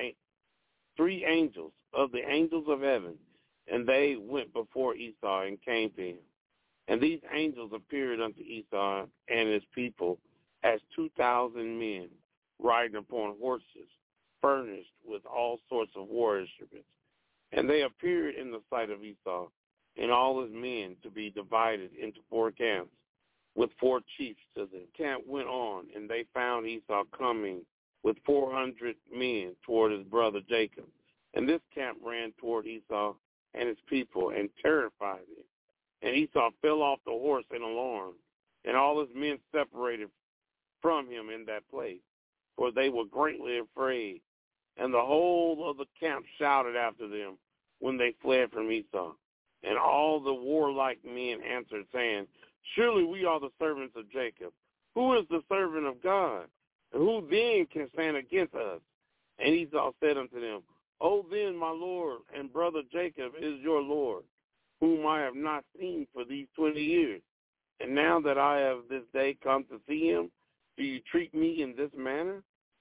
S3: angels of heaven, and they went before Esau and came to him. And these angels appeared unto Esau and his people as 2,000 men riding upon horses, furnished with all sorts of war instruments. And they appeared in the sight of Esau and all his men to be divided into four camps, with four chiefs to them. The camp went on, and they found Esau coming with 400 men toward his brother Jacob. And this camp ran toward Esau and his people and terrified him. And Esau fell off the horse in alarm, and all his men separated from him in that place, for they were greatly afraid. And the whole of the camp shouted after them when they fled from Esau. And all the warlike men answered, saying, Surely we are the servants of Jacob. Who is the servant of God? And who then can stand against us? And Esau said unto them, O then, my Lord and brother Jacob is your Lord. whom I have not seen for these 20 years. And now that I have this day come to see him, do you treat me in this manner?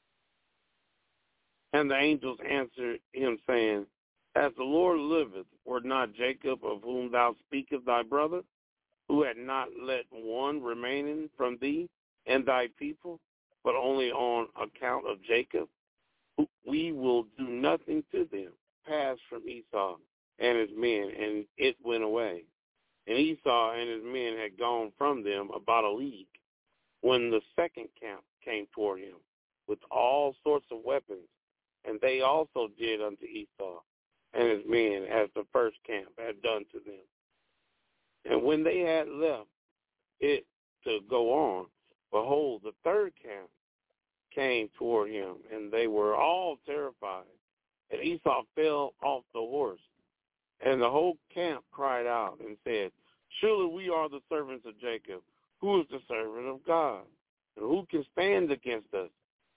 S3: And the angels answered him, saying, As the Lord liveth, were not Jacob, of whom thou speakest, thy brother, who had not let one remaining from thee and thy people, but only on account of Jacob? We will do nothing to them. Passed from Esau and his men, and it went away. And Esau and his men had gone from them about a league, when the second camp came toward him with all sorts of weapons, and they also did unto Esau and his men as the first camp had done to them. And when they had left it to go on, behold, the third camp came toward him, and they were all terrified. And Esau fell off the horse, and the whole camp cried out and said, Surely we are the servants of Jacob. Who is the servant of God? And who can stand against us?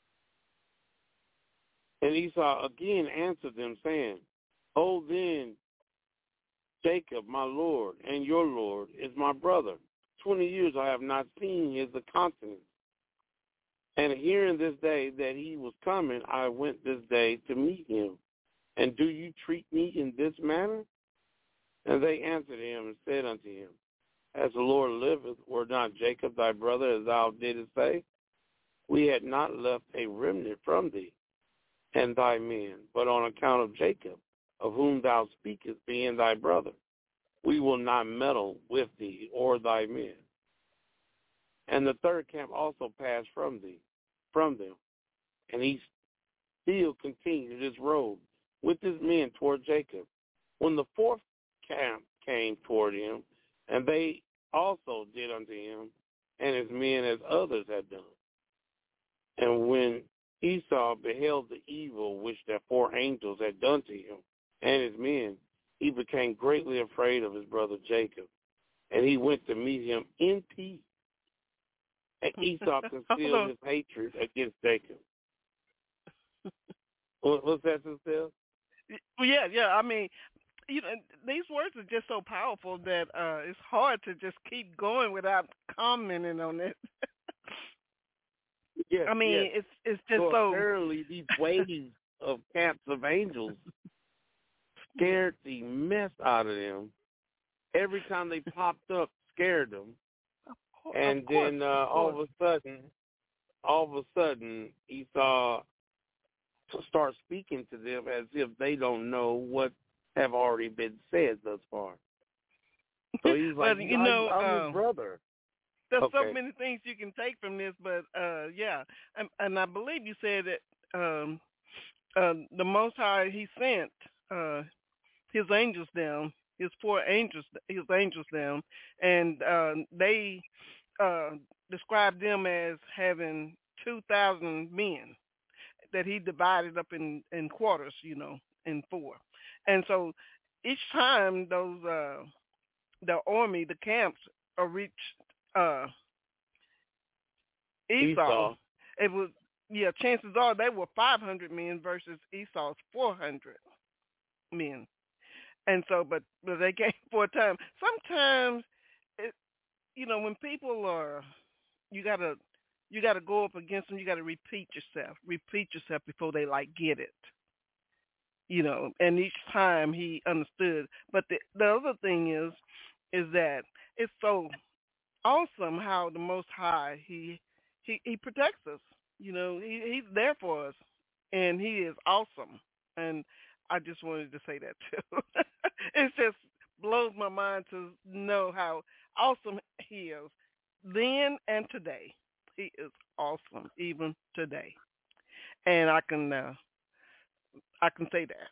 S3: And Esau again answered them, saying, O then, Jacob, my Lord, and your Lord, is my brother. 20 years I have not seen his countenance. And hearing this day that he was coming, I went this day to meet him. And do you treat me in this manner? And they answered him and said unto him, As the Lord liveth, were not Jacob thy brother, as thou didst say? We had not left a remnant from thee and thy men, but on account of Jacob, of whom thou speakest, being thy brother, we will not meddle with thee or thy men. And the third camp also passed from them, and he still continued his road with his men toward Jacob. When the fourth camp came toward him, and they also did unto him and his men as others had done. And when Esau beheld the evil which the four angels had done to him and his men, he became greatly afraid of his brother Jacob, and he went to meet him in peace. And Esau concealed his hatred against Jacob. What's that, Sister?
S2: Yeah. I mean, these words are just so powerful that it's hard to just keep going without commenting on it.
S3: Yes,
S2: I mean,
S3: yes.
S2: it's just so.
S3: Apparently, these waves of camps of angels scared the mess out of them. Every time they popped up, scared them. And then all of a sudden, Esau starts speaking to them as if they don't know what have already been said thus far. So he's like, I'm his brother.
S2: There's so many things you can take from this, but yeah, and I believe you said that the Most High, he sent his angels down, his angels down, and they described them as having 2,000 men that he divided up in quarters, in four. And so each time those the army, the camps reached Esau, it was chances are they were 500 men versus Esau's 400 men. And so, but they came for a time. Sometimes, when people are, you gotta go up against them. You gotta repeat yourself before they get it. And each time he understood. But the other thing is that it's so awesome how the Most High he protects us. He's there for us, and he is awesome. And I just wanted to say that too. It just blows my mind to know how awesome he is then and today. He is awesome even today, and I can say that,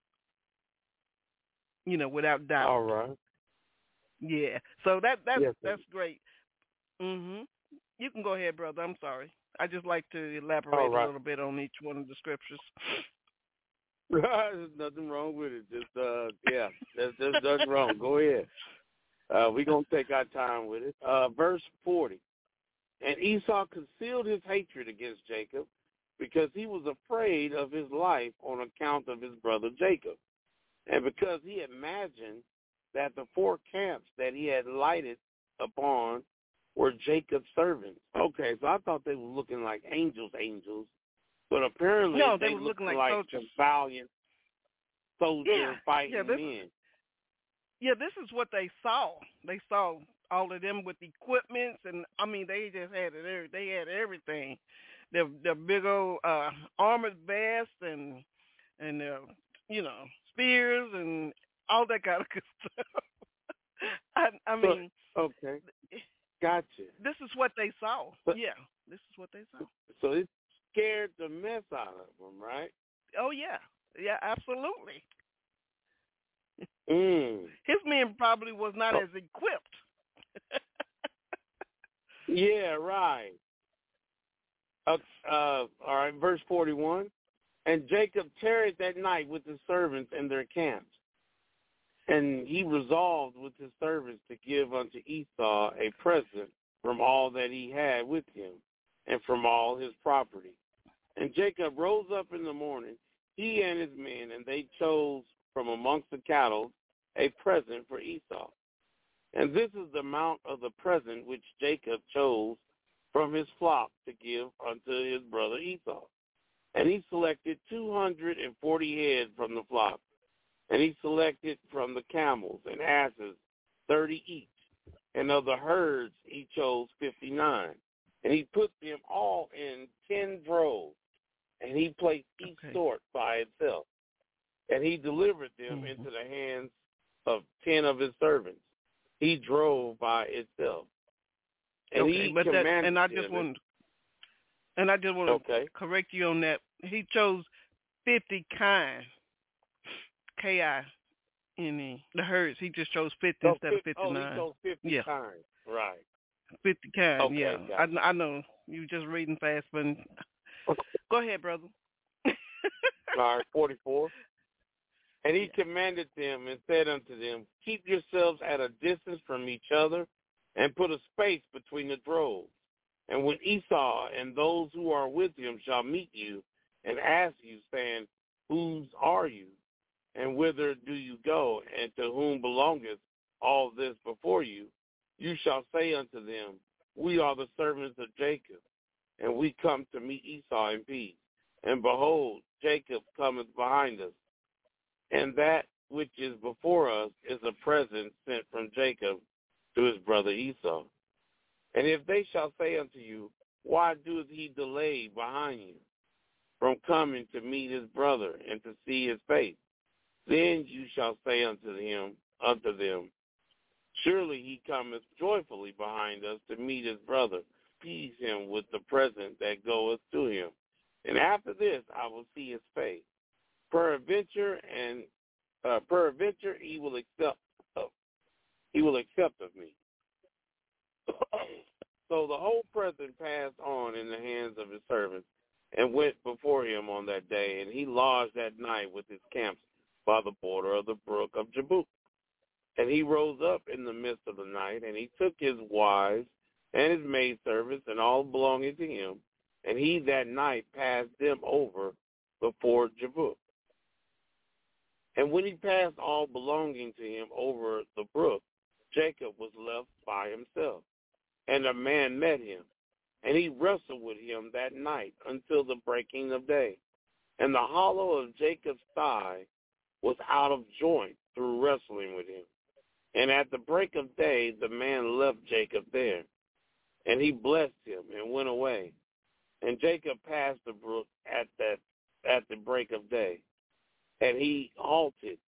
S2: without doubt.
S3: All right.
S2: Yeah. So that's great. Mhm. You can go ahead, brother. I'm sorry. I just like to elaborate a little bit on each one of the scriptures.
S3: There's nothing wrong with it. Just there's nothing wrong. Go ahead. We're gonna take our time with it. Verse 40. And Esau concealed his hatred against Jacob because he was afraid of his life on account of his brother Jacob, and because he imagined that the 4 camps that he had lighted upon were Jacob's servants. Okay, so I thought they were looking like angels, but apparently
S2: No,
S3: they
S2: were
S3: looked
S2: looking
S3: like
S2: soldiers.
S3: some valiant soldier fighting men.
S2: Yeah, this is what they saw. They saw all of them with equipments, and I mean, they just had it. They had everything. The big old armored vests and spears and all that kind of good stuff. I mean,
S3: okay, gotcha.
S2: This is what they saw. This is what they saw.
S3: So it scared the mess out of them, right?
S2: Oh yeah, absolutely.
S3: His
S2: men probably was not as equipped.
S3: Yeah, right. All right, verse 41. And Jacob tarried that night with his servants in their camps. And he resolved with his servants to give unto Esau a present from all that he had with him, and from all his property. And Jacob rose up in the morning, he and his men, and they chose from amongst the cattle a present for Esau. And this is the amount of the present which Jacob chose from his flock to give unto his brother Esau. And he selected 240 head from the flock. And he selected from the camels and asses 30 each. And of the herds he chose 59. And he put them all in 10 droves. And he placed each sort by itself. And he delivered them into the hands of 10 of his servants. He drove by itself. And he commanded
S2: I just want to correct you on that. He chose 50 K-I-N-E, the herds. He just chose 50 instead of 59.
S3: Oh, he chose 50 kinds. Right.
S2: 50 kinds,
S3: okay,
S2: yeah. I know. You just reading fast, but go ahead, brother.
S3: All right, 44. And he commanded them and said unto them, keep yourselves at a distance from each other, and put a space between the droves. And when Esau and those who are with him shall meet you, and ask you, saying, whose are you? And whither do you go? And to whom belongeth all this before you? You shall say unto them, we are the servants of Jacob, and we come to meet Esau in peace. And behold, Jacob cometh behind us. And that which is before us is a present sent from Jacob to his brother Esau. And if they shall say unto you, why doeth he delay behind you from coming to meet his brother and to see his face? Then you shall say unto them, surely he cometh joyfully behind us to meet his brother, please him with the present that goeth to him. And after this I will see his face. Peradventure he will accept of me. So the whole present passed on in the hands of his servants, and went before him on that day, and he lodged that night with his camps by the border of the brook of Jabbok. And he rose up in the midst of the night, and he took his wives and his maidservants and all belonging to him, and he that night passed them over before Jabbok. And when he passed all belonging to him over the brook, Jacob was left by himself. And a man met him, and he wrestled with him that night until the breaking of day. And the hollow of Jacob's thigh was out of joint through wrestling with him. And at the break of day, the man left Jacob there. And he blessed him and went away. And Jacob passed the brook at the break of day. And he halted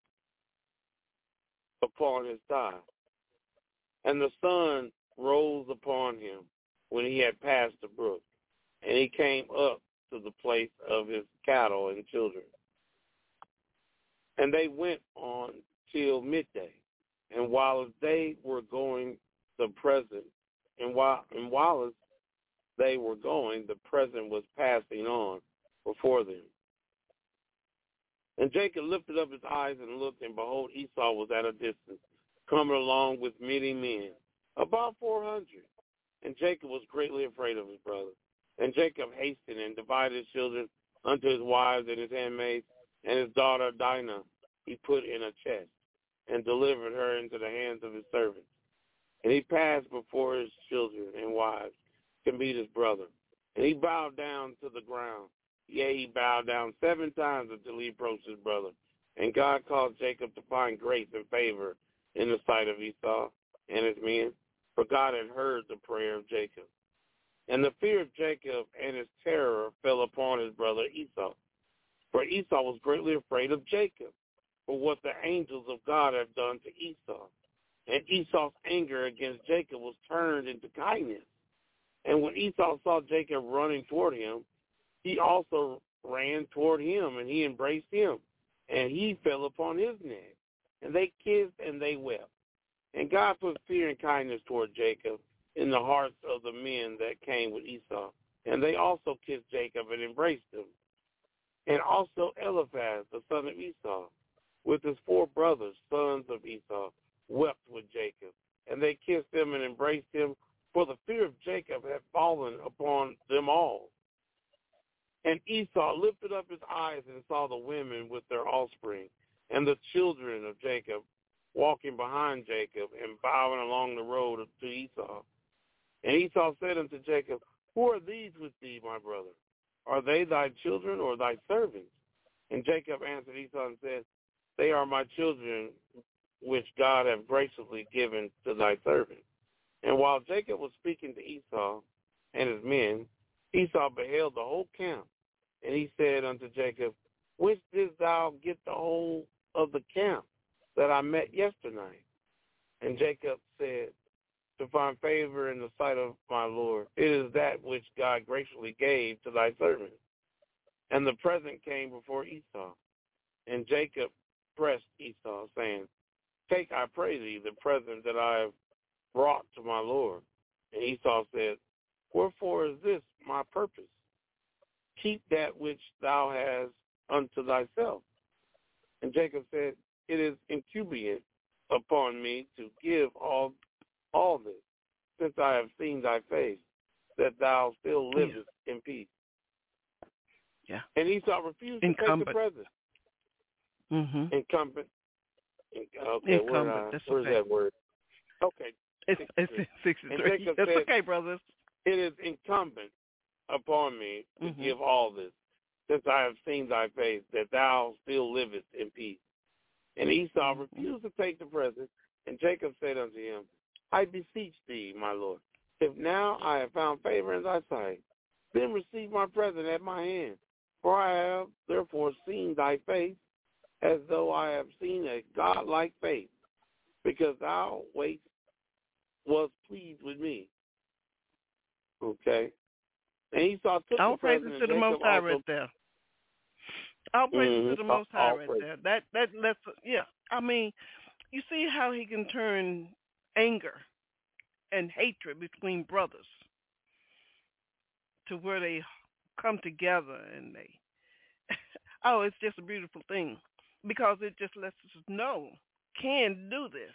S3: upon his thigh. And the sun rose upon him when he had passed the brook. And he came up to the place of his cattle and children. And they went on till midday. And while they were going, the present was passing on before them. And Jacob lifted up his eyes and looked, and behold, Esau was at a distance, coming along with many men, about 400. And Jacob was greatly afraid of his brother. And Jacob hastened and divided his children unto his wives and his handmaids, and his daughter Dinah he put in a chest. and delivered her into the hands of his servants. And he passed before his children and wives to meet his brother. And he bowed down to the ground. Yea, he bowed down 7 times until he approached his brother. And God caused Jacob to find grace and favor in the sight of Esau and his men, for God had heard the prayer of Jacob. And the fear of Jacob and his terror fell upon his brother Esau. For Esau was greatly afraid of Jacob, for what the angels of God had done to Esau. And Esau's anger against Jacob was turned into kindness. And when Esau saw Jacob running toward him, he also ran toward him, and he embraced him, and he fell upon his neck. And they kissed and they wept. And God put fear and kindness toward Jacob in the hearts of the men that came with Esau. And they also kissed Jacob and embraced him. And also Eliphaz, the son of Esau, with his 4 brothers, sons of Esau, wept with Jacob. And they kissed him and embraced him, for the fear of Jacob had fallen upon them all. And Esau lifted up his eyes and saw the women with their offspring, and the children of Jacob walking behind Jacob and bowing along the road to Esau. And Esau said unto Jacob, Who are these with thee, my brother? Are they thy children or thy servants? And Jacob answered Esau and said, They are my children, which God hath graciously given to thy servant. And while Jacob was speaking to Esau and his men, Esau beheld the whole camp. And he said unto Jacob, Whence didst thou get the whole of the camp that I met yesternight? And Jacob said, To find favor in the sight of my Lord. It is that which God graciously gave to thy servant. And the present came before Esau. And Jacob pressed Esau, saying, Take, I pray thee, the present that I have brought to my Lord. And Esau said, Wherefore is this my purpose? Keep that which thou hast unto thyself. And Jacob said, It is incumbent upon me to give all this, since I have seen thy face, that thou still livest in peace.
S2: Yeah.
S3: And Esau refused to take the present.
S2: Mm-hmm.
S3: Incumbent. Okay,
S2: Incumbent.
S3: where's that word? Okay.
S2: It's 63. It's okay, brothers.
S3: It is incumbent upon me to give all this, since I have seen thy face, that thou still livest in peace. And Esau refused to take the present, and Jacob said unto him, I beseech thee, my Lord, if now I have found favor in thy sight, then receive my present at my hand. For I have therefore seen thy face, as though I have seen a godlike face, because thou was pleased with me. Okay. And Esau took
S2: all
S3: the present,
S2: praises to the Most High right there. All praises to the Most High right there. That lets, yeah. I mean, you see how he can turn anger and hatred between brothers to where they come together and they, oh, it's just a beautiful thing, because it just lets us know, can do this.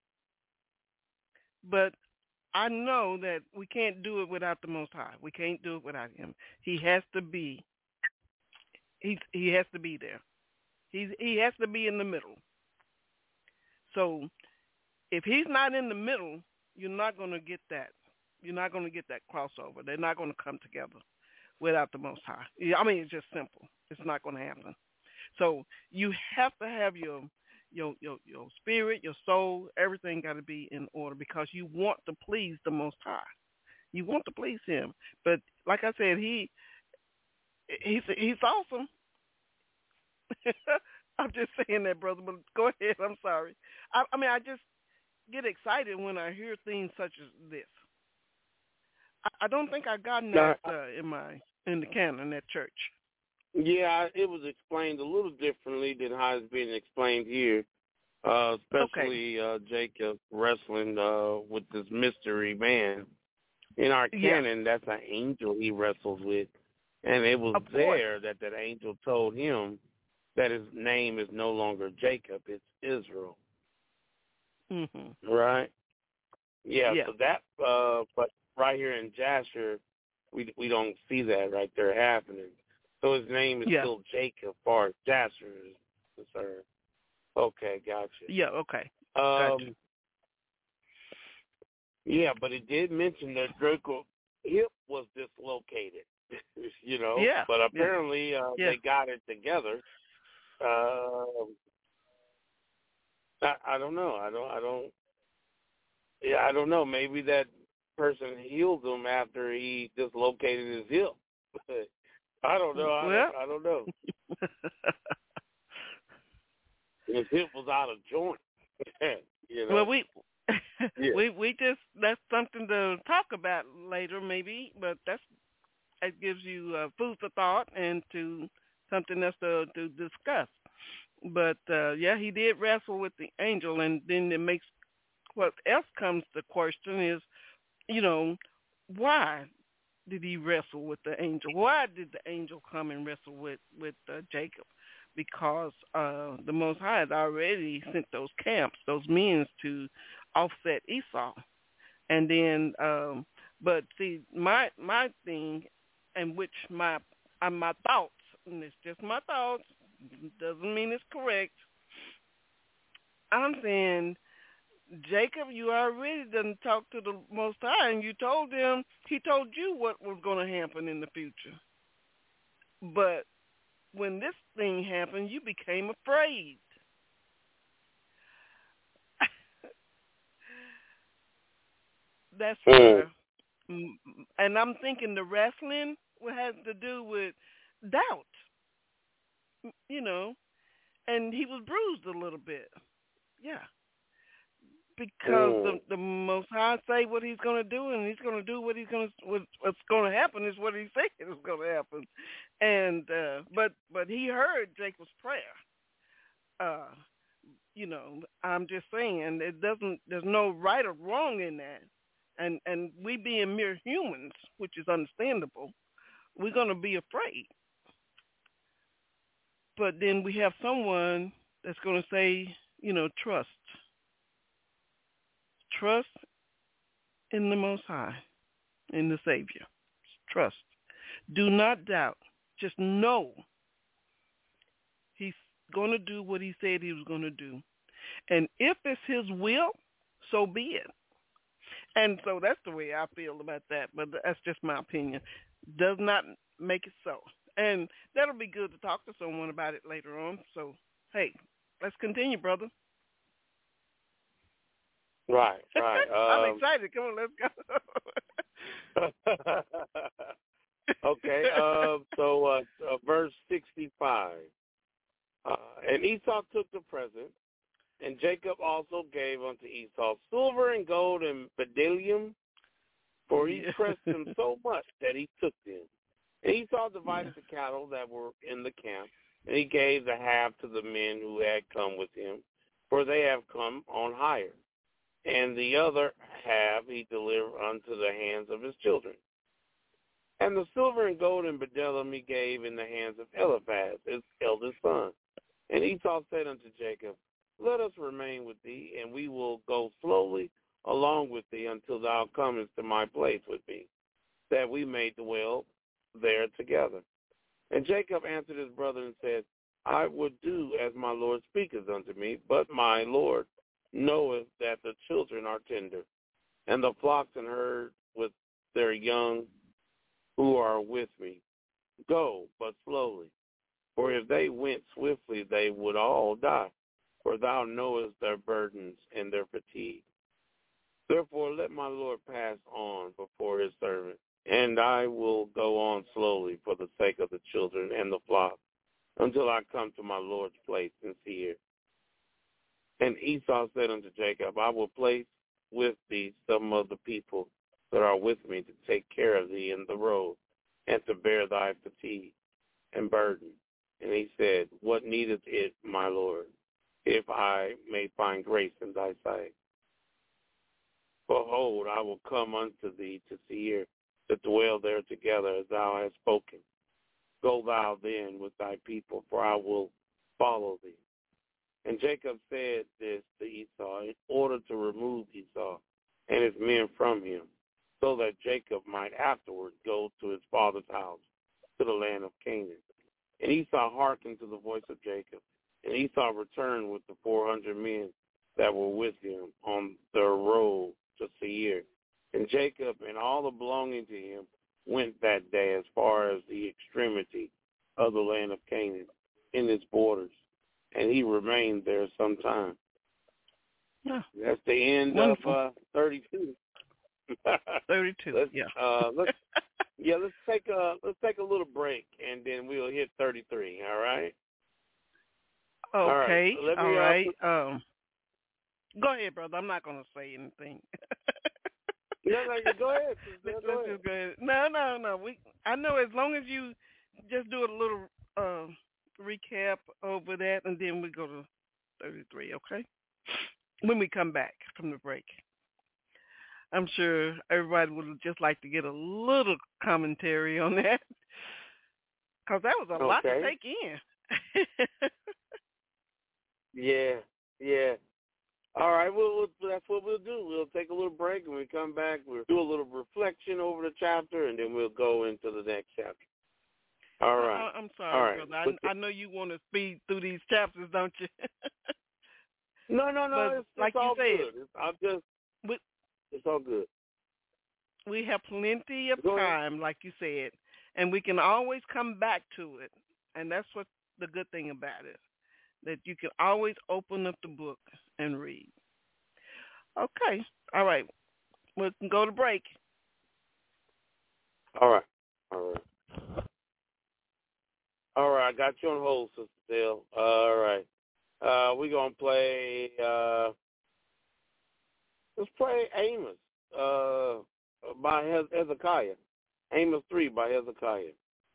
S2: But I know that we can't do it without the Most High. We can't do it without him. He has to be. He has to be there. He has to be in the middle. So if he's not in the middle, you're not going to get that. You're not going to get that crossover. They're not going to come together without the Most High. I mean, it's just simple. It's not going to happen. So you have to have your spirit, your soul, everything got to be in order, because you want to please the Most High. You want to please him. But like I said, he's awesome. I'm just saying that, brother, but go ahead. I'm sorry. I mean, I just get excited when I hear things such as this. I don't think I gotten that in the canon at church.
S3: Yeah, it was explained a little differently than how it's being explained here, especially Jacob wrestling with this mystery man. In our canon, that's an angel he wrestles with, and it was there that angel told him that his name is no longer Jacob, it's Israel. Mm-hmm. Right? Yeah, so that, but right here in Jasher, we don't see that right there happening. So his name is still Jacob, as far as Jasher is concerned. Okay, gotcha.
S2: Yeah, okay.
S3: Um,
S2: Gotcha.
S3: yeah, but it did mention that Draco's hip was dislocated,
S2: Yeah.
S3: but
S2: Yeah.
S3: apparently
S2: Yeah.
S3: they got it together. I don't know. I don't know. Maybe that person healed him after he dislocated his hip. I don't know.
S2: Well,
S3: I don't know. His hip was out of joint.
S2: well, we
S3: Yeah.
S2: we just that's something to talk about later, maybe. But it gives you food for thought and to something else to discuss. But yeah, he did wrestle with the angel, and then it makes what else comes the question is, why did he wrestle with the angel? Why did the angel come and wrestle with Jacob? Because the Most High had already sent those camps, those men to offset Esau, and then, but see, my thing, and which my thoughts, and it's just my thoughts, doesn't mean it's correct. I'm saying, Jacob, you already done talked to the Most High, and he told you what was going to happen in the future. But when this thing happened, you became afraid. That's where, and I'm thinking the wrestling has to do with doubt, and he was bruised a little bit. Yeah. Because the Most High say what he's going to do, and he's going to do what's going to happen is what he said is going to happen. And but he heard Jacob's prayer. I'm just saying there's no right or wrong in that. And we being mere humans, which is understandable, we're going to be afraid. But then we have someone that's going to say, trust. Trust in the Most High, in the Savior. Trust. Do not doubt. Just know he's going to do what he said he was going to do. And if it's his will, so be it. And so that's the way I feel about that, but that's just my opinion. Does not make it so. And that'll be good to talk to someone about it later on. So, hey, let's continue, brother.
S3: Right.
S2: I'm excited. Come on, let's
S3: go. Okay. So verse 65. And Esau took the present, and Jacob also gave unto Esau silver and gold and bdellium, for he pressed him so much that he took them. And Esau divided the cattle that were in the camp, and he gave the half to the men who had come with him, for they have come on hire. And the other half he delivered unto the hands of his children. And the silver and gold and bdellium he gave in the hands of Eliphaz, his eldest son. And Esau said unto Jacob, Let us remain with thee, and we will go slowly along with thee until thou comest to my place with me, that we may dwell there together. And Jacob answered his brother and said, I would do as my Lord speaketh unto me, but my Lord knoweth that the children are tender, and the flocks and herds with their young who are with me. Go, but slowly. For if they went swiftly, they would all die. For thou knowest their burdens and their fatigue. Therefore let my Lord pass on before his servant, and I will go on slowly for the sake of the children and the flock, until I come to my Lord's place in Seir. And Esau said unto Jacob, I will place with thee some of the people that are with me to take care of thee in the road, and to bear thy fatigue and burden. And he said, What needeth it, my Lord, if I may find grace in thy sight? Behold, I will come unto thee to Seir, to dwell there together as thou hast spoken. Go thou then with thy people, for I will follow thee. And Jacob said this to Esau in order to remove Esau and his men from him, so that Jacob might afterward go to his father's house, to the land of Canaan. And Esau hearkened to the voice of Jacob, And Esau returned with the 400 men that were with him on their road to Seir. And Jacob and all the belonging to him went that day as far as the extremity of the land of Canaan in its borders. And he remained there some time.
S2: Yeah.
S3: That's the end
S2: Wonderful.
S3: of 32.
S2: 32.
S3: Let's take a little break, and then we'll hit 33. All right.
S2: Okay.
S3: All right.
S2: Go ahead, brother. I'm not gonna say anything.
S3: No, go ahead.
S2: Let's just go ahead. No. I know as long as you just do a little recap over that, and then we go to 33. Okay. When we come back from the break. I'm sure everybody would just like to get a little commentary on that, because that was a lot to take in.
S3: Yeah. All right, that's what we'll do. We'll take a little break, and when we come back, we'll do a little reflection over the chapter, and then we'll go into the next chapter. All right.
S2: I'm sorry, brother. I know you want to speed through these chapters, don't you?
S3: No. It's
S2: like
S3: all
S2: you said,
S3: good. It's all good.
S2: We have plenty of time, like you said, and we can always come back to it. And that's what the good thing about it, that you can always open up the book and read. Okay. All right. We can go to break.
S3: All right. I got you on hold, Sister Dale. All right. We're going to play, let's play Amos by Hezekiah. Amos 3 by Hezekiah.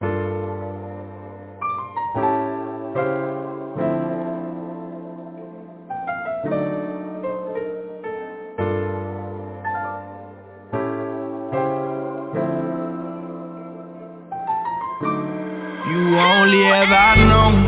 S4: You only ever know.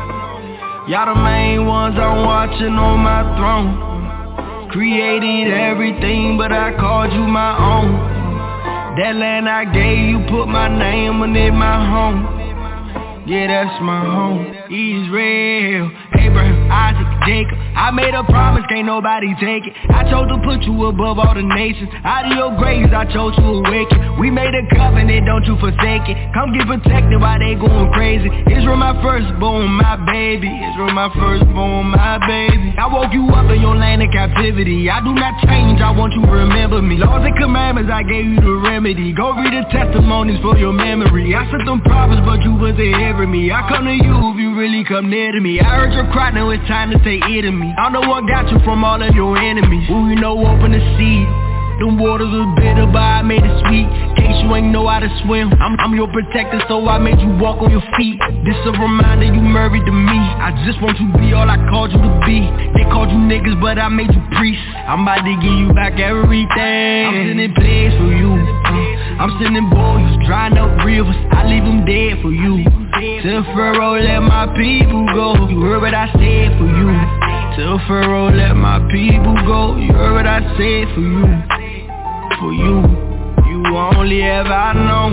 S4: Y'all the main ones I'm watching on my throne. Created everything, but I called you my own. That land I gave you, put my name on it, my home. Yeah, that's my home. Israel, Abraham, Isaac, Jacob. I made a promise, can't nobody take it. I chose to put you above all the nations. Out of your graves, I chose to awaken. We made a covenant, don't you forsake it. Come get protected while they going crazy. Israel, my firstborn, my baby. Israel, my firstborn, my baby. I woke you up in your land of captivity. I do not change, I want you to remember me. Laws and commandments, I gave you the remedy. Go read the testimonies for your memory. I sent them prophets, but you wasn't hearing me. I come to you if you really come near to me. I heard your cry, now it's time to say it to me. I know what got you from all of your enemies. Who you know open the sea. Them waters was bitter, but I made it sweet. Case you ain't know how to swim, I'm your protector, so I made you walk on your feet. This a reminder you married to me. I just want you to be all I called you to be. They called you niggas, but I made you priests. I'm about to give you back everything. I'm sending plays for you. I'm sending boys, drying up rivers. I leave them dead for you. Tell Pharaoh, let my people go. You heard what I said for you. Tell Pharaoh, let my people go. You heard what I said for you. For you, you only ever know.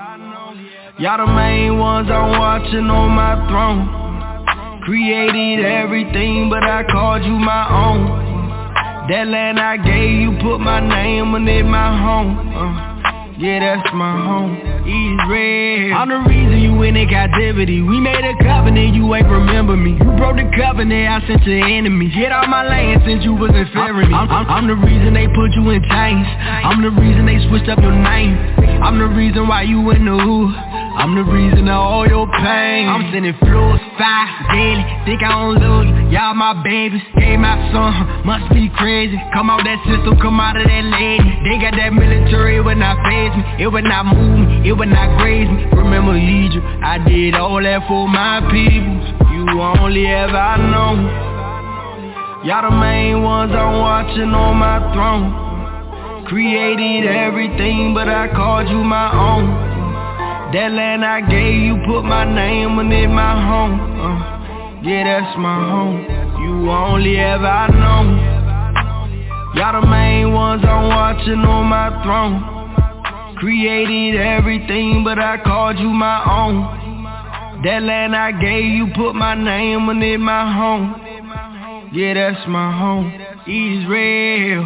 S4: Y'all the main ones I'm watching on my throne. Created everything, but I called you my own. That land I gave you, put my name on it, my home. Yeah, that's my home, Israel. I'm the reason you in captivity. We made a covenant, you ain't remember me. You broke the covenant, I sent your enemies. Get out my land since you wasn't fearing me. I'm the reason they put you in chains. I'm the reason they switched up your name. I'm the reason why you in the hood. I'm the reason of all your pain. I'm sending floors, fire, daily. Think I don't love you, y'all my babies. Gave my son, must be crazy. Come out that system, come out of that lady. They got that military, it would not phase me. It would not move me, it would not graze me. Remember Egypt, I did all that for my people. You only ever know. Y'all the main ones I'm watching on my throne. Created everything, but I called you my own. That land I gave you, put my name on it, my home. Yeah, that's my home. You only ever know. Y'all the main ones I'm watching on my throne. Created everything, but I called you my own. That land I gave you, put my name on it, my home. Yeah, that's my home, Israel.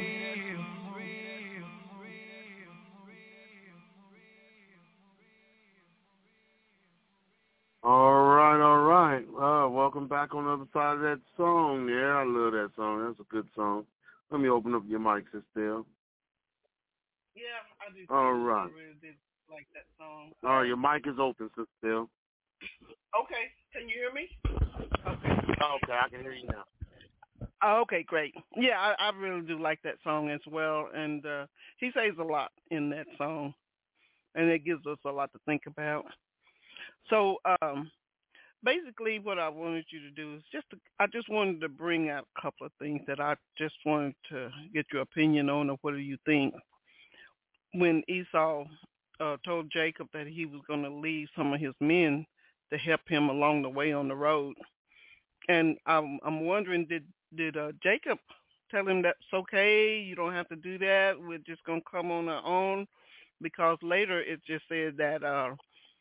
S1: All right. Welcome back on the other side of that song. Yeah, I love that song. That's a good song. Let me open up your mic, Sister.
S2: Yeah, I do.
S1: All right.
S2: I really did like that song.
S1: All right, your mic is open, Sister.
S2: Okay, can you hear me?
S1: Okay, I can hear you now.
S2: Oh, okay, great. Yeah, I really do like that song as well, and he says a lot in that song, and it gives us a lot to think about. So, basically, what I wanted you to do is I just wanted to bring out a couple of things that I just wanted to get your opinion on, or what do you think? When Esau told Jacob that he was going to leave some of his men to help him along the way on the road, and I'm wondering, did Jacob tell him that's okay? You don't have to do that. We're just going to come on our own, because later it just said that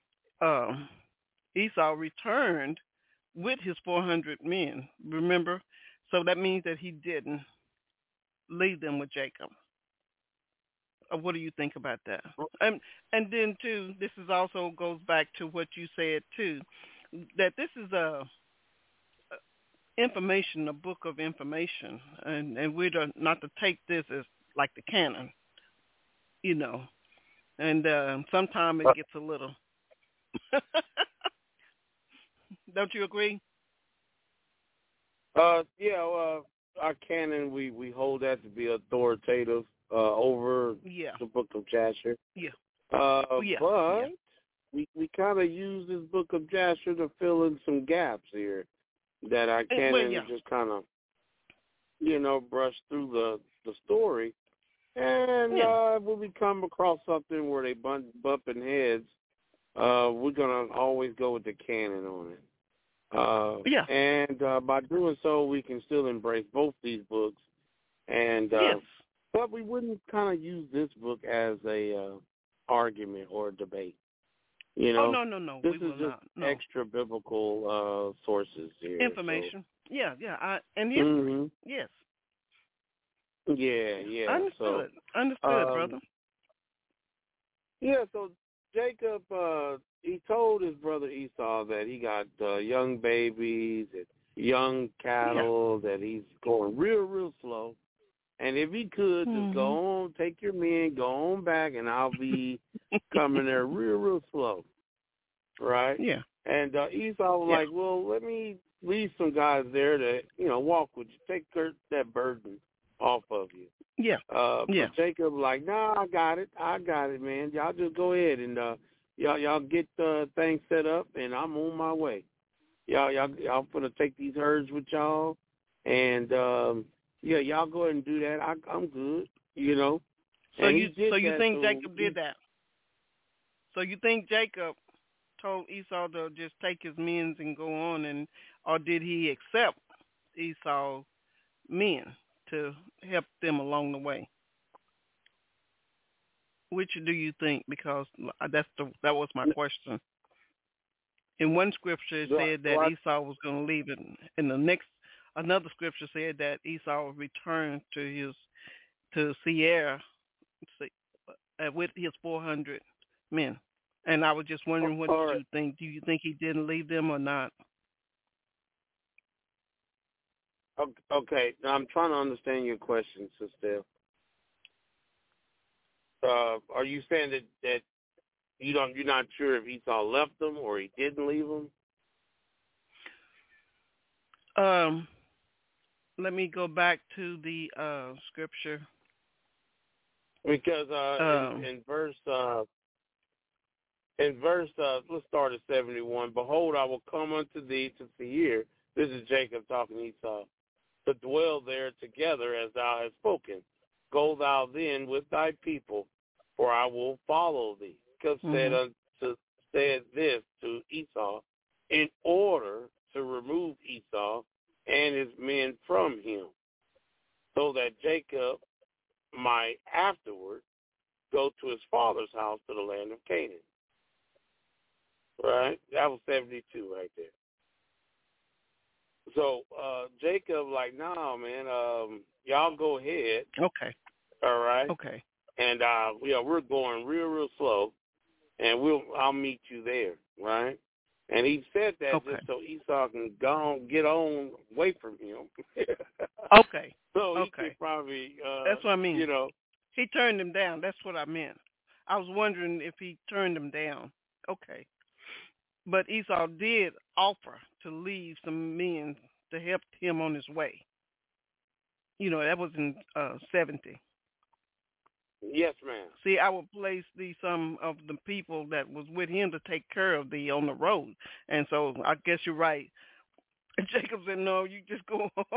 S2: Esau returned with his 400 men. Remember, so that means that he didn't leave them with Jacob. What do you think about that? And then too, this is also goes back to what you said too, that this is a book of information, and we're not to take this as like the canon, and sometimes it gets a little. Don't you agree?
S3: Our canon, we hold that to be authoritative over the book of Jasher. But we kind of use this book of Jasher to fill in some gaps here that our canon just kind of, brush through the story. And when we come across something where they bumping heads, we're going to always go with the canon on it. And by doing so, we can still embrace both these books. And but we wouldn't kind of use this book as a argument or a debate.
S2: Oh, no.
S3: This is just extra biblical sources here.
S2: Information.
S3: So.
S2: And history.
S3: Mm-hmm.
S2: Yes.
S3: Yeah.
S2: Understood, brother.
S3: Yeah, so Jacob, he told his brother Esau that he got young babies and young cattle, that he's going real slow. And if he could, just go on, take your men, go on back, and I'll be coming there real slow. Right?
S2: Yeah.
S3: And Esau was like, well, let me leave some guys there to, walk with you. Take that burden off of you.
S2: Yeah.
S3: But Jacob like, nah, I got it, man. Y'all just go ahead and y'all get things set up, and I'm on my way. Y'all gonna take these herds with y'all, and y'all go ahead and do that. I'm good,
S2: So you think Jacob did that? So you think Jacob told Esau to just take his men and go on, or did he accept Esau's men to help them along the way? Which do you think? Because that was my question. In one scripture, it said that Esau was going to leave it. In the next, another scripture said that Esau returned to Seir with his 400 men. And I was just wondering, what did you think? Do you think he didn't leave them or not?
S3: Okay, now I'm trying to understand your question, Sister. Are you saying that you're not sure if Esau left them or he didn't leave them?
S2: Let me go back to the scripture.
S3: Because in verse let's start at 71. Behold, I will come unto thee to Seir. This is Jacob talking to Esau. To dwell there together as thou hast spoken. Go thou then with thy people, for I will follow thee. Jacob said this to Esau in order to remove Esau and his men from him, so that Jacob might afterward go to his father's house to the land of Canaan. Right? That was 72 right there. So Jacob, like, nah, man, y'all go ahead.
S2: Okay.
S3: All right.
S2: Okay.
S3: And we're going real slow, and I'll meet you there, right? And he said that just so Esau can get on away from him.
S2: Okay.
S3: So he could probably,
S2: that's what I mean.
S3: You know,
S2: he turned him down. That's what I meant. I was wondering if he turned him down. Okay. But Esau did offer to leave some men to help him on his way. You know, that was in 70.
S3: Yes, ma'am.
S2: See, I would place some of the people that was with him to take care of thee on the road. And so I guess you're right. Jacob said, no, you just go on.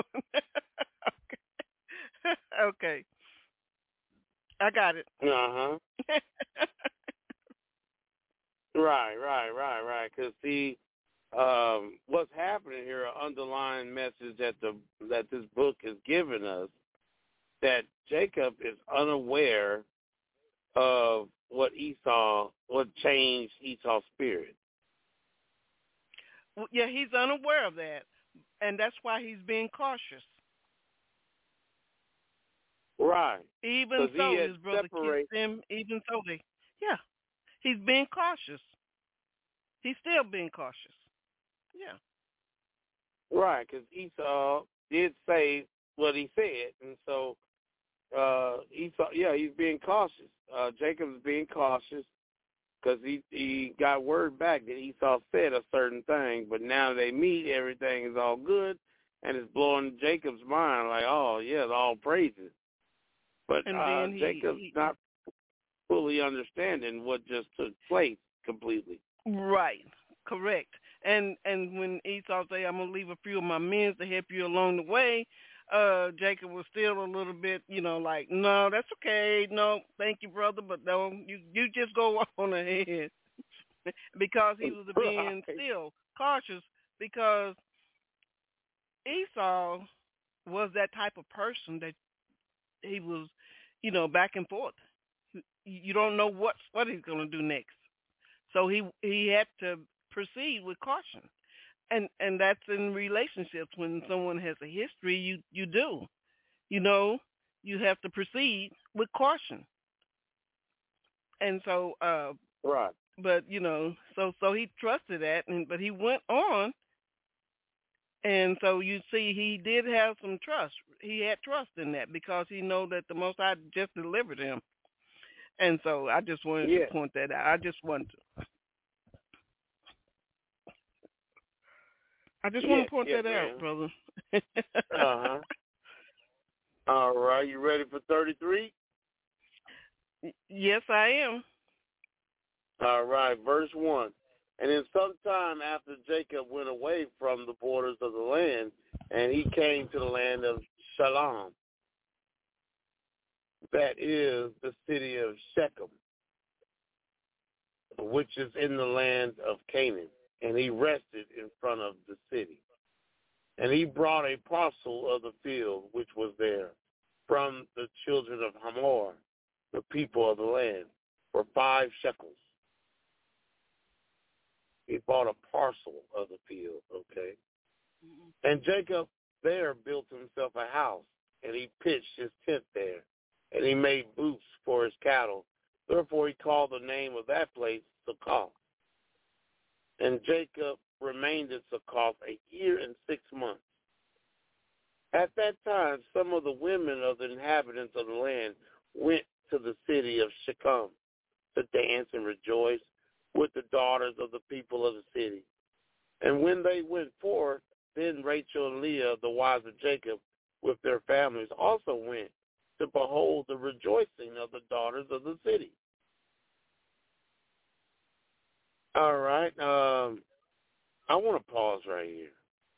S2: Okay. I got it.
S3: Uh-huh. Right. Because, see, what's happening here, an underlying message that this book is giving us, that Jacob is unaware of what changed Esau's spirit.
S2: Well, yeah, he's unaware of that, and that's why he's being cautious.
S3: Right.
S2: Even so, his brother kissed him. Even so, he's being cautious. He's still being cautious. Yeah.
S3: Right, because Esau did say what he said, and so Esau, he's being cautious. Jacob's being cautious because he got word back that Esau said a certain thing, but now they meet, everything is all good, and it's blowing Jacob's mind like, oh, yeah, all praises. But Jacob's not fully understanding what just took place completely.
S2: Right, correct. And when Esau say, I'm going to leave a few of my men to help you along the way, Jacob was still a little bit, like, no, that's okay. No, thank you, brother, but no, you just go on ahead. Because he was being still cautious, because Esau was that type of person that he was, back and forth. You don't know what he's going to do next. So he had to proceed with caution. And that's in relationships. When someone has a history, you do. You have to proceed with caution. And so
S3: right.
S2: But so he trusted that, but he went on. And so you see, he did have some trust. He had trust in that because he know that the Most High just delivered him. And so I just wanted to point that out. I just want to point that out, brother.
S3: Uh-huh. All right. You ready for 33?
S2: Yes, I am.
S3: All right. Verse 1. And in some time after Jacob went away from the borders of the land, and he came to the land of Shalom, that is the city of Shechem, which is in the land of Canaan. And he rested in front of the city. And he brought a parcel of the field which was there from the children of Hamor, the people of the land, for 5 shekels. He bought a parcel of the field, okay? Mm-hmm. And Jacob there built himself a house, and he pitched his tent there, and he made booths for his cattle. Therefore he called the name of that place Succoth. And Jacob remained in Succoth 1 year and 6 months. At that time, some of the women of the inhabitants of the land went to the city of Shechem to dance and rejoice with the daughters of the people of the city. And when they went forth, then Rachel and Leah, the wives of Jacob, with their families, also went to behold the rejoicing of the daughters of the city. All right. I want to pause right here.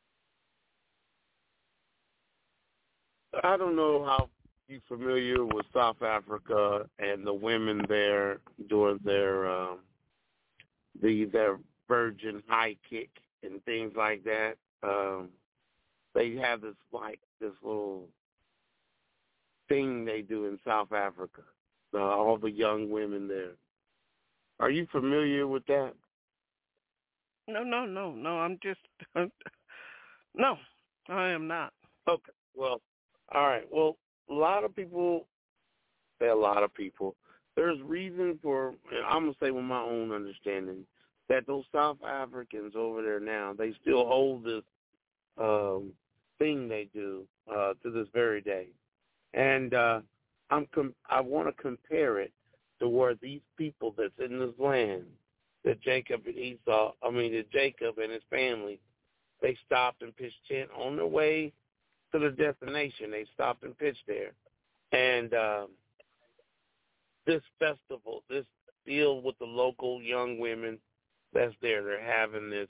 S3: I don't know how you're familiar with South Africa and the women there doing their virgin high kick and things like that. They have this little thing they do in South Africa. All the young women there. Are you familiar with that?
S2: No. I'm just no. I am not.
S3: Okay. Well, all right. Well, a lot of people say a lot of people. There's reason for, and I'm going to say with my own understanding, that those South Africans over there now, they still hold this thing they do to this very day. And I want to compare it to where these people that's in this land, that Jacob and his family, they stopped and pitched tent on their way to the destination. They stopped and pitched there. And this festival, this deal with the local young women that's there, they're having this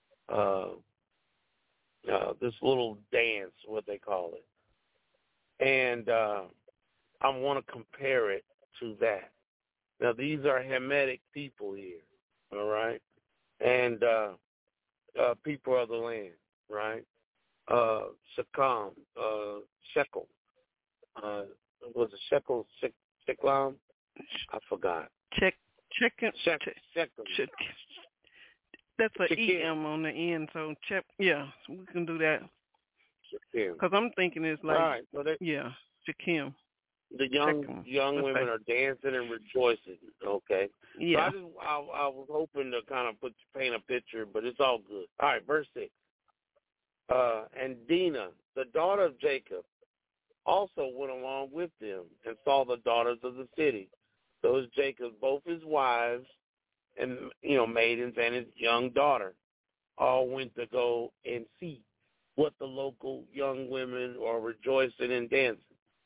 S3: this little dance, what they call it. And I want to compare it to that. Now, these are Hamitic people here, all right? And people of the land, right? Shechem, Shekel. Was it Shekel, Sheklam? I forgot.
S2: Chicken.
S3: Shekel.
S2: That's an EM on the end, so check. Yeah, we can do that. Because I'm thinking it's like,
S3: all right, so
S2: Shakim.
S3: The young women are dancing and rejoicing. Okay.
S2: Yeah.
S3: So I was hoping to kind of paint a picture, but it's all good. All right, verse 6. And Dinah, the daughter of Jacob, also went along with them and saw the daughters of the city. So it was Jacob, both his wives and maidens and his young daughter, all went to go and see what the local young women are rejoicing and dancing.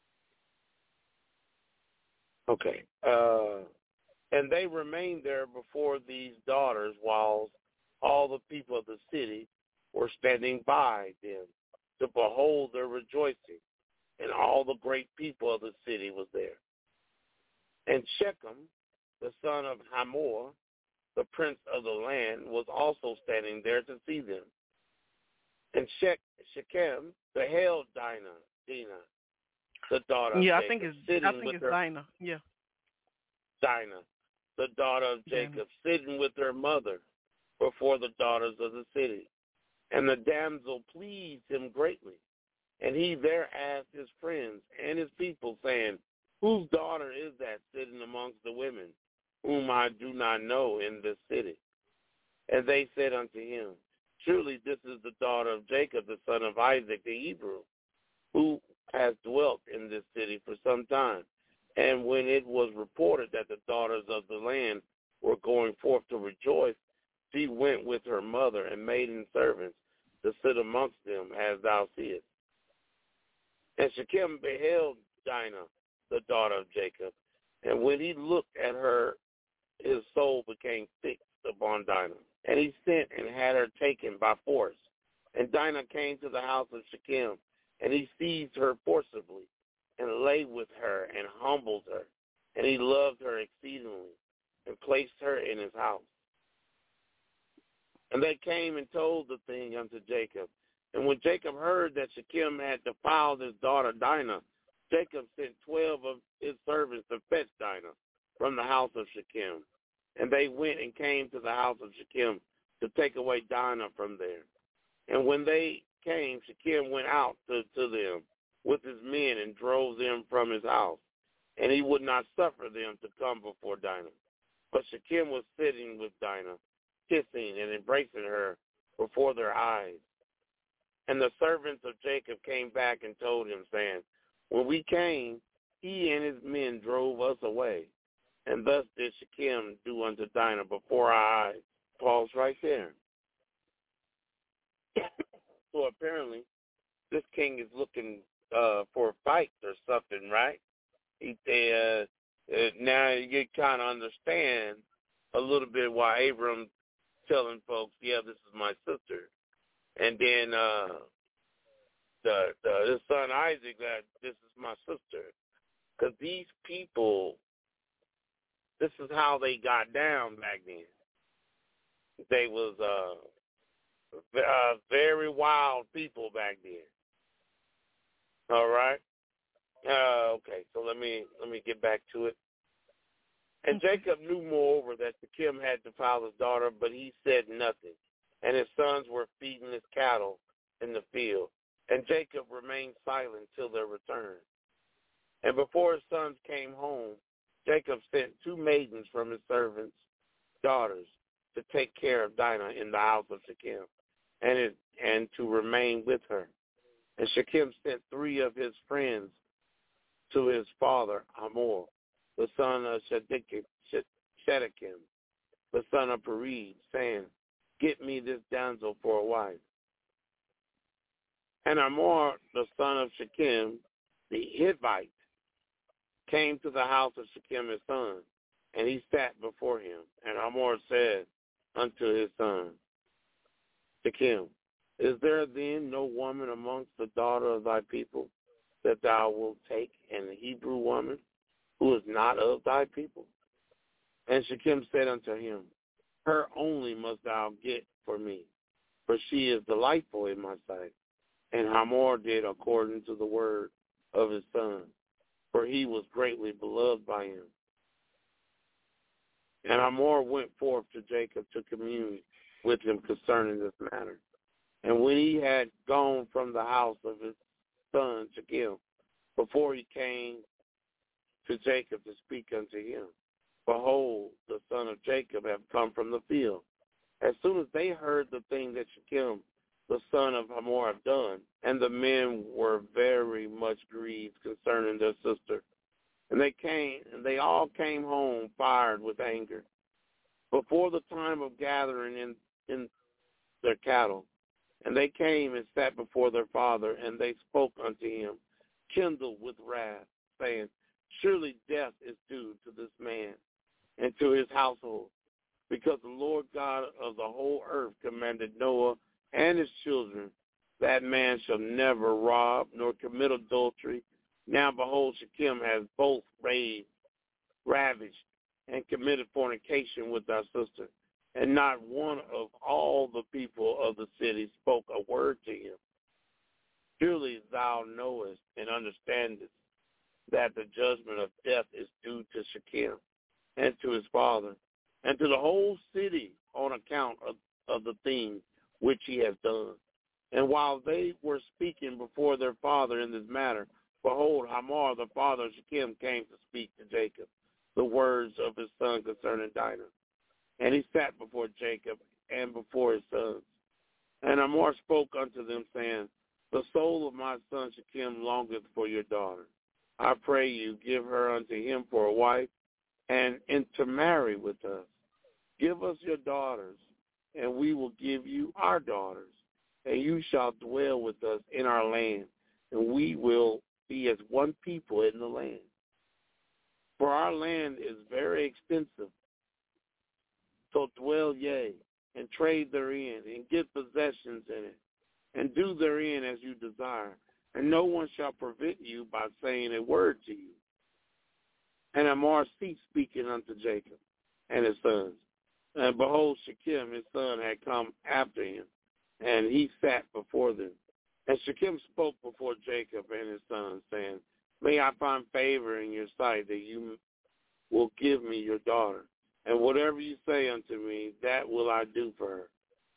S3: Okay. And they remained there before these daughters while all the people of the city were standing by them to behold their rejoicing. And all the great people of the city was there. And Shechem, the son of Hamor, the prince of the land, was also standing there to see them. And Shechem beheld Dinah, the daughter of Jacob.
S2: I think it's Dinah. Yeah.
S3: Dinah, the daughter of Jacob, sitting with her mother before the daughters of the city. And the damsel pleased him greatly. And he there asked his friends and his people, saying, whose daughter is that sitting amongst the women, whom I do not know in this city? And they said unto him, surely this is the daughter of Jacob, the son of Isaac the Hebrew, who has dwelt in this city for some time. And when it was reported that the daughters of the land were going forth to rejoice, she went with her mother and maiden servants to sit amongst them, as thou seest. And Shechem beheld Dinah, the daughter of Jacob, and when he looked at her, his soul became fixed upon Dinah. And he sent and had her taken by force. And Dinah came to the house of Shechem, and he seized her forcibly, and lay with her, and humbled her. And he loved her exceedingly, and placed her in his house. And they came and told the thing unto Jacob. And when Jacob heard that Shechem had defiled his daughter Dinah, Jacob sent 12 of his servants to fetch Dinah from the house of Shechem. And they went and came to the house of Shechem to take away Dinah from there. And when they came, Shechem went out to them with his men and drove them from his house. And he would not suffer them to come before Dinah. But Shechem was sitting with Dinah, kissing and embracing her before their eyes. And the servants of Jacob came back and told him, saying, when we came, he and his men drove us away. And thus did Shechem do unto Dinah before our eyes. Pause right there. So apparently, this king is looking for a fight or something, right? Now you kind of understand a little bit why Abram telling folks, yeah, this is my sister. And then his son Isaac, that this is my sister. Because these people, this is how they got down back then. They was very wild people back then. All right. Okay, so let me get back to it. And Jacob knew moreover that Shechem had defiled his daughter, but he said nothing. and his sons were feeding his cattle in the field. And Jacob remained silent till their return. And before his sons came home, Jacob sent 2 maidens from his servants' daughters to take care of Dinah in the house of Shechem, and to remain with her. And Shechem sent 3 of his friends to his father Hamor, the son of Shedechim, the son of Pered, saying, "Get me this damsel for a wife." And Hamor, the son of Shechem, the Hivite, came to the house of Shechem his son, and he sat before him. And Hamor said unto his son Shechem, "Is there then no woman amongst the daughter of thy people, that thou wilt take an Hebrew woman, who is not of thy people?" And Shechem said unto him, "Her only must thou get for me, for she is delightful in my sight." And Hamor did according to the word of his son, for he was greatly beloved by him. And Hamor went forth to Jacob to commune with him concerning this matter. And when he had gone from the house of his son Shechem, before he came to Jacob to speak unto him, behold, the son of Jacob had come from the field. As soon as they heard the thing that Shechem, the son of Hamor, had done, and the men were very much grieved concerning their sister, and they all came home fired with anger. Before the time of gathering in their cattle, and they came and sat before their father, and they spoke unto him, kindled with wrath, saying, "Surely death is due to this man and to his household, because the Lord God of the whole earth commanded Noah and his children, that man shall never rob nor commit adultery. Now behold, Shechem has both ravaged and committed fornication with our sister, and not one of all the people of the city spoke a word to him. Surely thou knowest and understandest that the judgment of death is due to Shechem and to his father, and to the whole city on account of the thing which he has done." And while they were speaking before their father in this matter, behold, Hamor, the father of Shechem, came to speak to Jacob the words of his son concerning Dinah. And he sat before Jacob and before his sons. And Hamor spoke unto them, saying, "The soul of my son Shechem longeth for your daughter. I pray you, give her unto him for a wife, and intermarry with us. Give us your daughters, and we will give you our daughters, and you shall dwell with us in our land, and we will be as one people in the land. For our land is very extensive. So dwell ye, and trade therein, and get possessions in it, and do therein as you desire, and no one shall prevent you by saying a word to you." And Hamor ceased speaking unto Jacob and his sons. And behold, Shechem his son had come after him, and he sat before them. And Shechem spoke before Jacob and his sons, saying, "May I find favor in your sight, that you will give me your daughter. And whatever you say unto me, that will I do for her.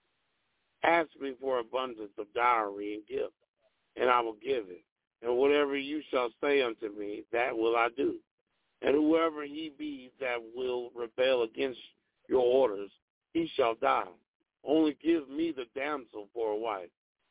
S3: Ask me for abundance of dowry and gift, and I will give it. And whatever you shall say unto me, that will I do. And whoever he be that will rebel against your orders, he shall die. Only give me the damsel for a wife."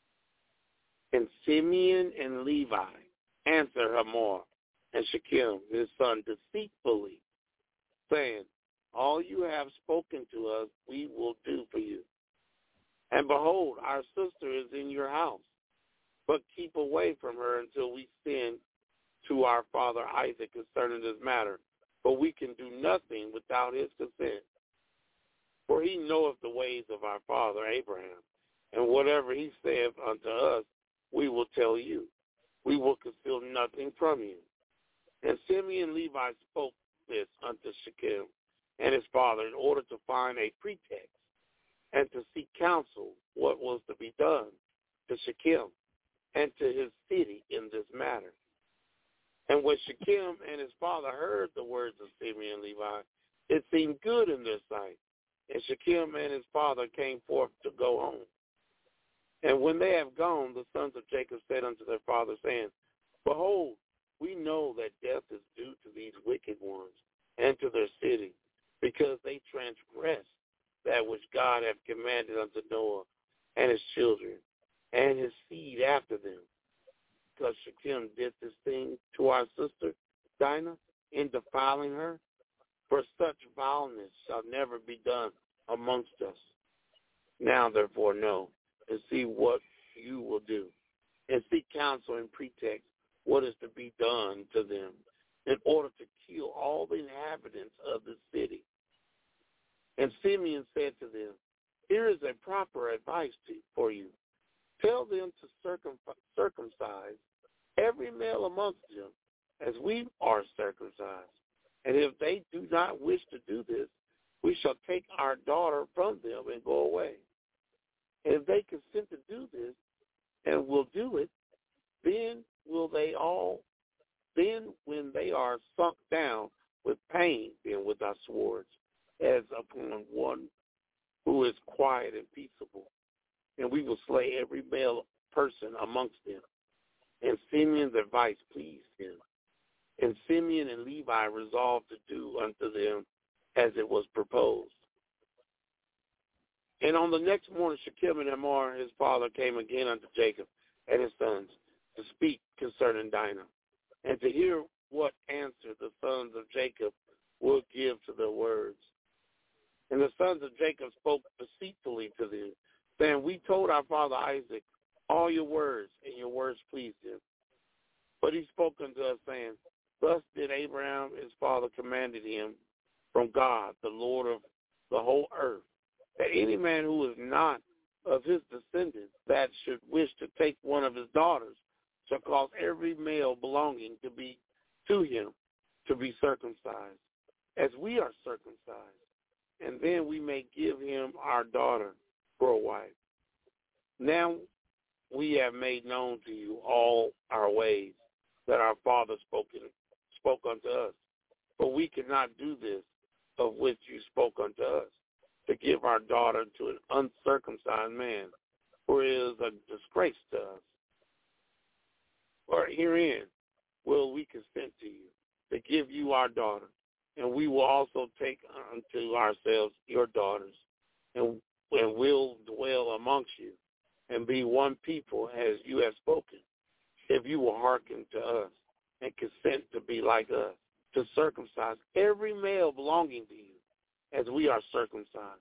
S3: And Simeon and Levi answered Hamor and Shechem his son deceitfully, saying, "All you have spoken to us we will do for you. And behold, our sister is in your house, but keep away from her until we send to our father Isaac concerning this matter, for we can do nothing without his consent. For he knoweth the ways of our father Abraham, and whatever he saith unto us, we will tell you. We will conceal nothing from you." And Simeon and Levi spoke this unto Shechem and his father in order to find a pretext and to seek counsel what was to be done to Shechem and to his city in this matter. And when Shechem and his father heard the words of Simeon and Levi, it seemed good in their sight, And Shechem and his father came forth to go home. And when they have gone, the sons of Jacob said unto their father, saying, Behold, we know that death is due to these wicked ones and to their city, because they transgressed that which God hath commanded unto Noah and his children and his seed after them. Because Shechem did this thing to our sister Dinah in defiling her. For such vileness shall never be done amongst us. Now, therefore, know and see what you will do, and seek counsel and pretext what is to be done to them, in order to kill all the inhabitants of the city. And Simeon said to them, Here is a proper advice for you. Tell them to circumcise every male amongst them, as we are circumcised. And if they do not wish to do this, we shall take our daughter from them and go away. And if they consent to do this and will do it, then when they are sunk down with pain, then with our swords, as upon one who is quiet and peaceable, and we will slay every male person amongst them. And Simeon's advice pleased him. And Simeon and Levi resolved to do unto them as it was proposed. And on the next morning, Shechem and Hamor, his father, came again unto Jacob and his sons to speak concerning Dinah, and to hear what answer the sons of Jacob would give to their words. And the sons of Jacob spoke deceitfully to them, saying, We told our father Isaac all your words, and your words pleased him. But he spoke unto us, saying, Thus did Abraham his father commanded him from God, the Lord of the whole earth, that any man who is not of his descendants that should wish to take one of his daughters shall cause every male belonging to him to be circumcised, as we are circumcised, and then we may give him our daughter for a wife. Now we have made known to you all our ways that our father spoke unto us. But we cannot do this of which you spoke unto us, to give our daughter to an uncircumcised man, for it is a disgrace to us. For herein will we consent to you, to give you our daughter, and we will also take unto ourselves your daughters, and will dwell amongst you, and be one people as you have spoken, if you will hearken to us, and consent to be like us, to circumcise every male belonging to you, as we are circumcised.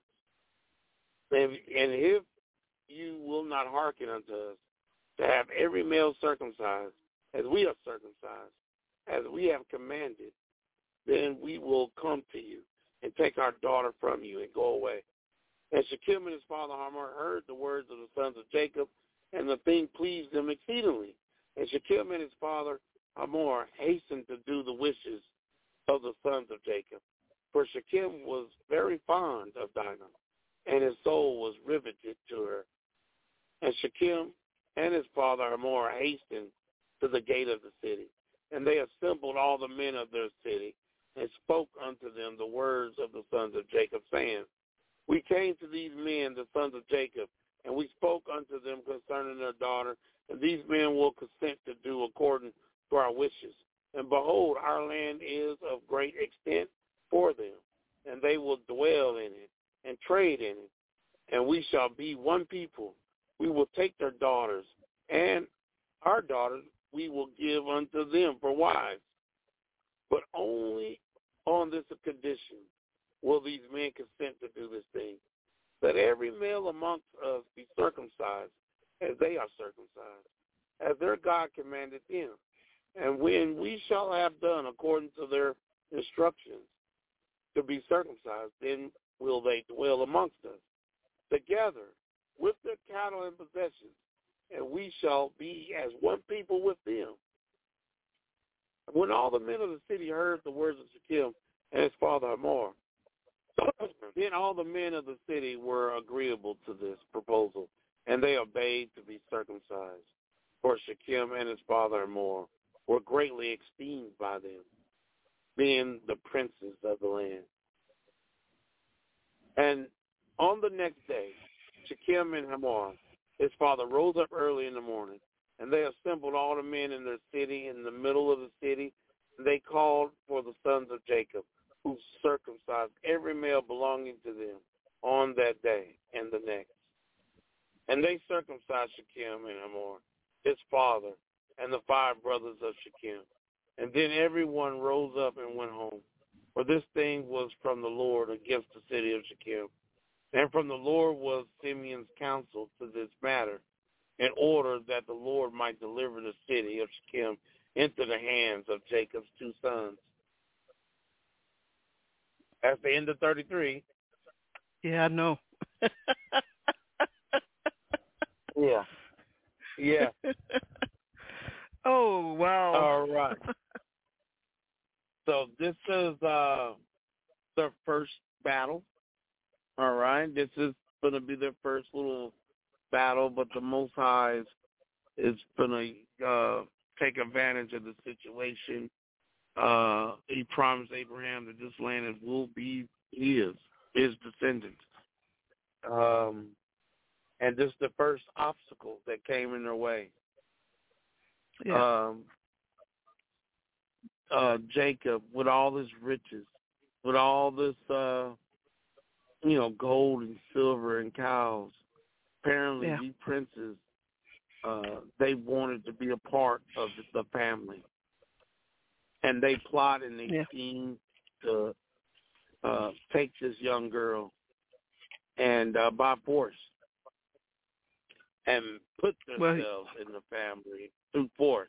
S3: And if you will not hearken unto us, to have every male circumcised, as we are circumcised, as we have commanded, then we will come to you and take our daughter from you and go away. And Shechem and his father Hamor heard the words of the sons of Jacob, and the thing pleased them exceedingly. And Shechem and his father Hamor hastened to do the wishes of the sons of Jacob. For Shechem was very fond of Dinah, and his soul was riveted to her. And Shechem and his father Hamor hastened to the gate of the city. And they assembled all the men of their city, and spoke unto them the words of the sons of Jacob, saying, We came to these men, the sons of Jacob, and we spoke unto them concerning their daughter, and these men will consent to do according to our wishes. And behold, our land is of great extent for them, and they will dwell in it and trade in it, and we shall be one people. We will take their daughters, and our daughters we will give unto them for wives. But only on this condition will these men consent to do this thing, that every male amongst us be circumcised, as they are circumcised, as their God commanded them. And when we shall have done according to their instructions to be circumcised, then will they dwell amongst us, together with their cattle and possessions, and we shall be as one people with them. When all the men of the city heard the words of Shechem and his father Hamor, then all the men of the city were agreeable to this proposal, and they obeyed to be circumcised. For Shechem and his father Hamor were greatly esteemed by them, being the princes of the land. And On the next day, Shechem and Hamor, his father, rose up early in the morning, and they assembled all the men in their city in the middle of the city. And they called for the sons of Jacob, who circumcised every male belonging to them on that day and the next. And they circumcised Shechem and Hamor, his father, and the 5 brothers of Shechem. And then everyone rose up and went home. For this thing was from the Lord against the city of Shechem. And from the Lord was Simeon's counsel to this matter, in order that the Lord might deliver the city of Shechem into the hands of Jacob's 2 sons. That's the end of 33.
S2: Yeah, I know.
S3: Yeah.
S2: Oh, wow.
S3: All right. So this is the first battle. All right. This is going to be their first little battle, but the Most High is going to take advantage of the situation. He promised Abraham that this land will be his descendants. And this is the first obstacle that came in their way.
S2: Yeah.
S3: Jacob, with all his riches, with all this, gold and silver and cows, apparently these princes, they wanted to be a part of the family. And they plotted and they schemed to take this young girl and by force and put themselves in the family through force.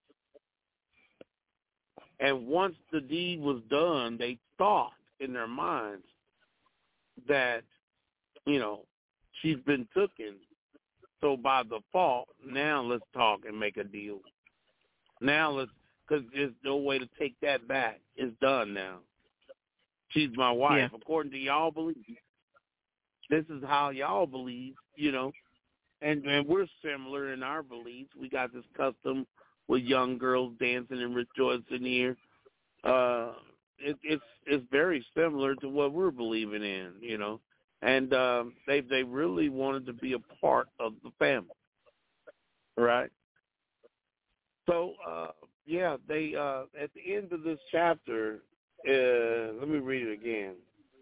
S3: And once the deed was done, they thought in their minds that, she's been taken. So by default, now let's talk and make a deal. Now because there's no way to take that back. It's done now. She's my wife. Yeah. According to y'all belief. This is how y'all believe, And we're similar in our beliefs. We got this custom with young girls dancing and rejoicing here. It's very similar to what we're believing in, And they really wanted to be a part of the family, right? So they at the end of this chapter, let me read it again.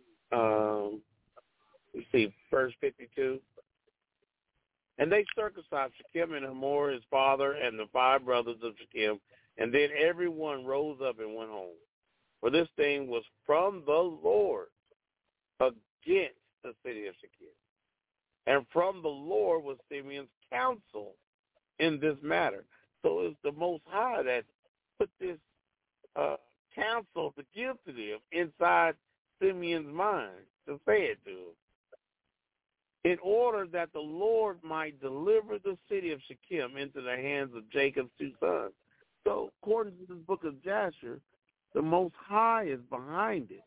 S3: You see, verse 52. And they circumcised Shechem and Hamor, his father, and the 5 brothers of Shechem. And then everyone rose up and went home. For this thing was from the Lord against the city of Shechem. And from the Lord was Simeon's counsel in this matter. So it's the Most High that put this counsel to give to them inside Simeon's mind, to say it to him, in order that the Lord might deliver the city of Shechem into the hands of Jacob's 2 sons. So according to this book of Jasher, the Most High is behind it.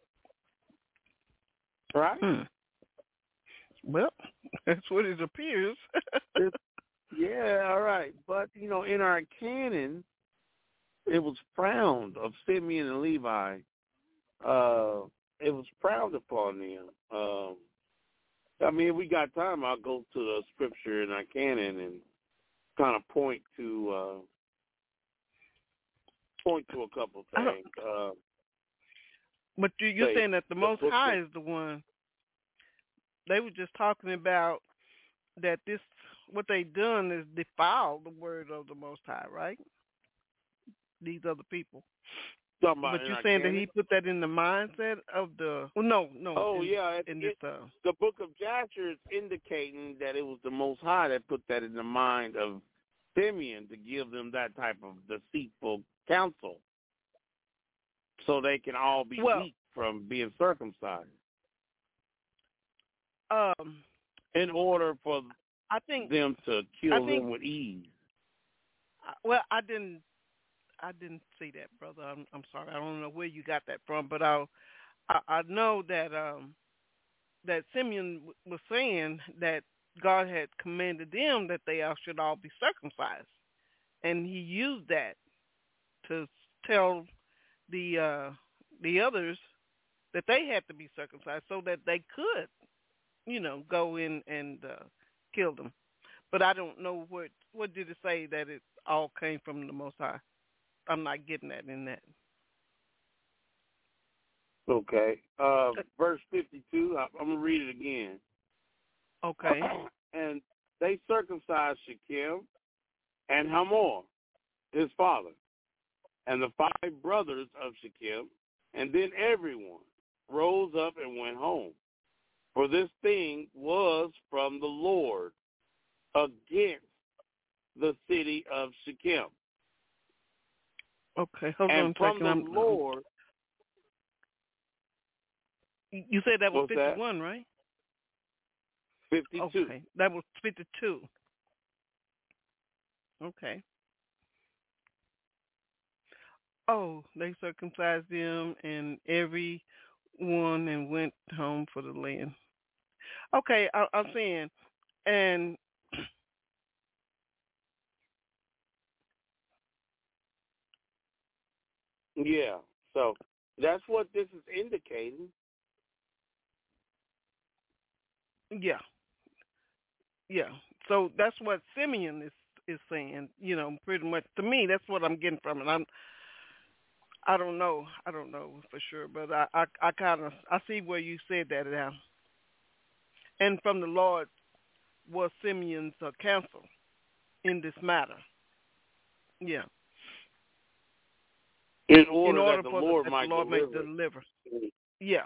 S3: Right?
S2: Well, that's what it appears.
S3: Yeah, all right. But, in our canon, it was frowned of Simeon and Levi. It was frowned upon them. If we got time, I'll go to the scripture in our canon and kind of point to a couple things.
S2: But you're saying that the Most High is the one. They were just talking about that what they done is defile the word of the Most High, right? These other people. But you're saying that he put that in the mindset of the... Well, no.
S3: Oh, the book of Jasher is indicating that it was the Most High that put that in the mind of Simeon to give them that type of deceitful counsel so they can all be weak from being circumcised. In order for them to kill them with ease.
S2: Well, I didn't see that, brother. I'm sorry. I don't know where you got that from, but I know that that Simeon was saying that God had commanded them that they should all be circumcised, and he used that to tell the others that they had to be circumcised so that they could go in and kill them. But I don't know what did it say that it all came from the Most High. I'm not getting that in that.
S3: Okay. Verse 52, I'm going to read it again.
S2: Okay.
S3: And they circumcised Shechem and Hamor, his father, and the 5 brothers of Shechem, and then everyone rose up and went home. For this thing was from the Lord against the city of Shechem.
S2: Okay, hold on
S3: And
S2: a
S3: from
S2: second.
S3: the Lord...
S2: You said that was
S3: What's
S2: 51,
S3: that?
S2: right?
S3: 52.
S2: Okay, that was 52. Okay. Oh, they circumcised them and every one and went home for the land. Okay, I'm saying, and
S3: Yeah, so that's what this is indicating.
S2: yeah. So that's what Simeon is saying. Pretty much to me, that's what I'm getting from it. I don't know for sure, but I kind of see where you said that now. And from the Lord was Simeon's counsel in this matter. Yeah.
S3: In order that the
S2: for
S3: Lord
S2: that
S3: might
S2: the Lord may
S3: deliver.
S2: deliver. Yeah.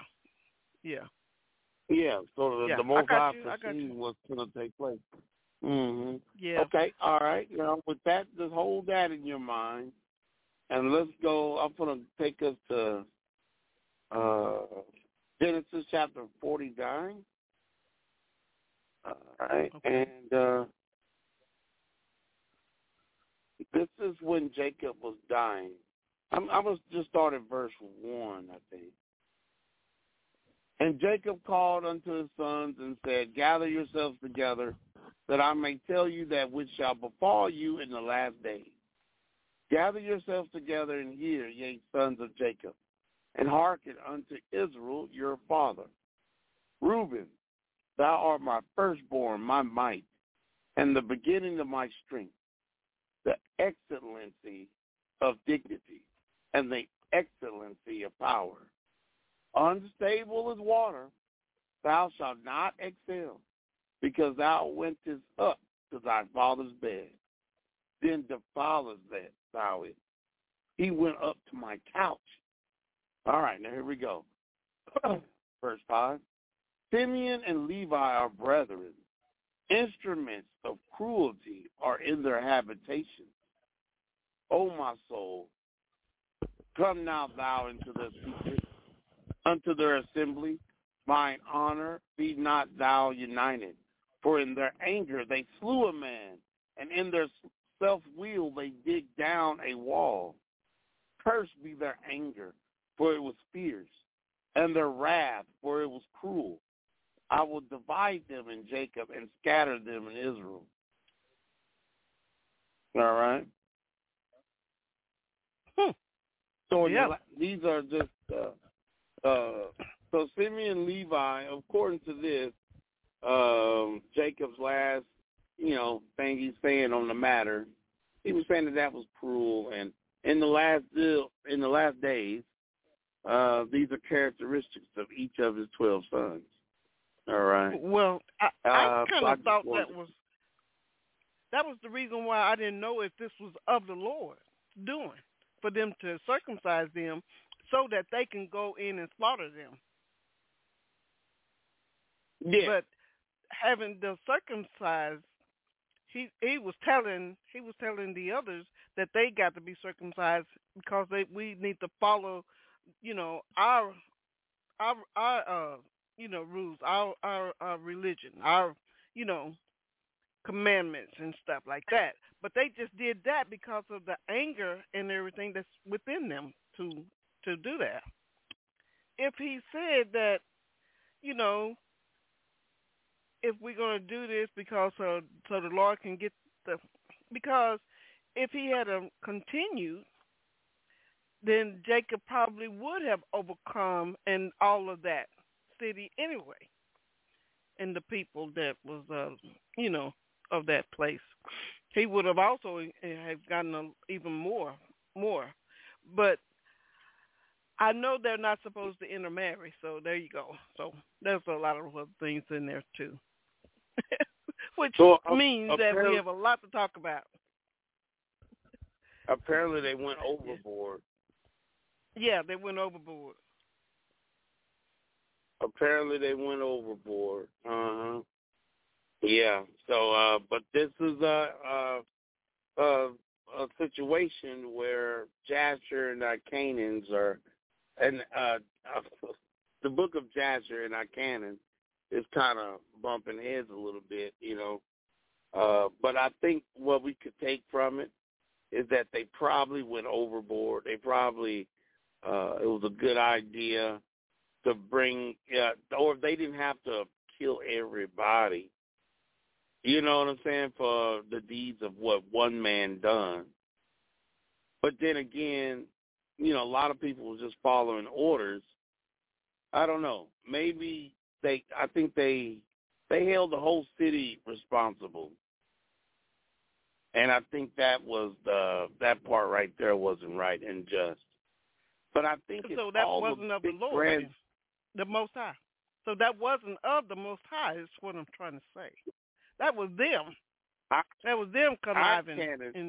S3: Yeah, so the Most High foreseen what's going to take place. Mm-hmm.
S2: Yeah.
S3: Okay, all right. With that, just hold that in your mind. And let's go. I'm going to take us to Genesis chapter 49. All right.
S2: Okay.
S3: And this is when Jacob was dying. I was just start at verse 1, I think. And Jacob called unto his sons and said, Gather yourselves together, that I may tell you that which shall befall you in the last days. Gather yourselves together and hear, ye sons of Jacob, and hearken unto Israel your father. Reuben, thou art my firstborn, my might, and the beginning of my strength, the excellency of dignity, and the excellency of power. Unstable as water, thou shalt not excel, because thou wentest up to thy father's bed. Then defilest thou it. He went up to my couch. All right, now here we go. Verse 5. Simeon and Levi are brethren. Instruments of cruelty are in their habitations. O my soul, come now thou into the secret, unto their assembly. Mine honor, be not thou united. For in their anger they slew a man, and in their self-will they dig down a wall. Cursed be their anger, for it was fierce, and their wrath, for it was cruel. I will divide them in Jacob and scatter them in Israel. All right? So these are just, so Simeon and Levi, according to this, Jacob's last, thing he's saying on the matter, he was saying that was cruel, and in the last days, these are characteristics of each of his 12 sons. All right.
S2: Well, I kind of thought that was the reason why I didn't know if this was of the Lord doing, for them to circumcise them so that they can go in and slaughter them.
S3: Yeah.
S2: But having them circumcised, he was telling the others that they got to be circumcised because we need to follow, our rules, our religion, our commandments and stuff like that. But they just did that because of the anger and everything that's within them to do that. If he said that, if we're going to do this because so the Lord can get because if he had continued, then Jacob probably would have overcome and all of that city anyway. and the people that was, of that place. He would have also have gotten even more. But I know they're not supposed to intermarry, so there you go. So there's a lot of other things in there too, which means that we have a lot to talk about.
S3: Apparently, they went overboard.
S2: Yeah, they went overboard.
S3: Apparently, they went overboard. Yeah. So, but this is a situation where Jasher and Canaans are, and the book of Jasher and Canaan is kind of bumping heads a little bit, But I think what we could take from it is that they probably went overboard. They probably it was a good idea to bring, or they didn't have to kill everybody. You know what I'm saying? For the deeds of what one man done. But then again, a lot of people were just following orders. I don't know. Maybe I think they held the whole city responsible. And I think that was that part right there wasn't right and just. But I think it's
S2: so that
S3: all
S2: wasn't
S3: the
S2: of the
S3: big
S2: Lord, the Most High. So that wasn't of the Most High is what I'm trying to say. That was them. That was them conniving.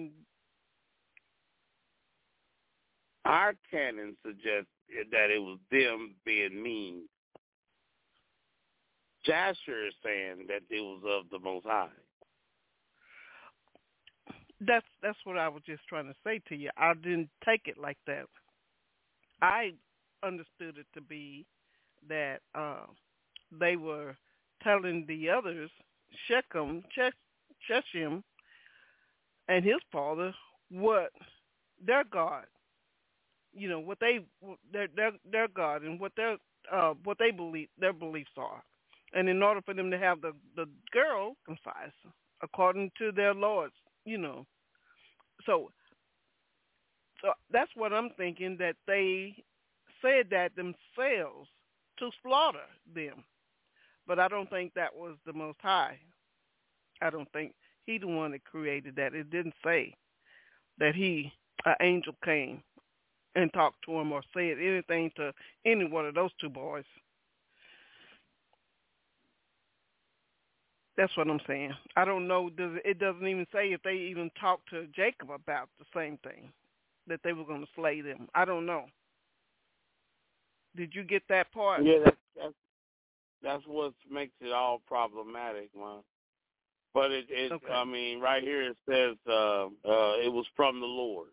S3: Our canon suggests that it was them being mean. Jasher is saying that it was of the Most High.
S2: That's what I was just trying to say to you. I didn't take it like that. I understood it to be that they were telling the others, Shechem, and his father, what their God, what their God and what they believe their beliefs are, and in order for them to have the girl circumcised according to their lords, so that's what I'm thinking, that they said that themselves to slaughter them. But I don't think that was the Most High. I don't think he the one that created that. It didn't say that an angel came and talked to him or said anything to any one of those two boys. That's what I'm saying. I don't know. It doesn't even say if they even talked to Jacob about the same thing, that they were going to slay them. I don't know. Did you get that part?
S3: Yeah, that's what makes it all problematic, man. But okay. I mean, right here it says it was from the Lord.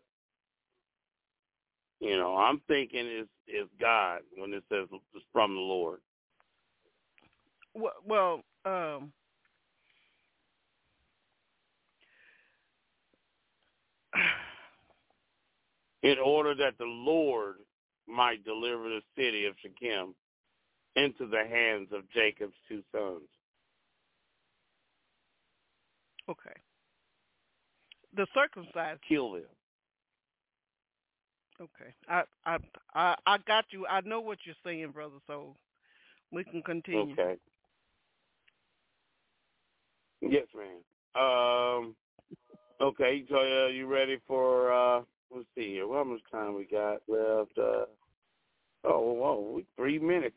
S3: I'm thinking it's God when it says it's from the Lord.
S2: Well,
S3: in order that the Lord might deliver the city of Shechem into the hands of Jacob's two sons.
S2: Okay. The circumcised.
S3: Kill them.
S2: Okay. I got you. I know what you're saying, brother, so we can continue.
S3: Okay. Yes, ma'am. Okay, so you ready for, let's see here. How much time we got left? 3 minutes.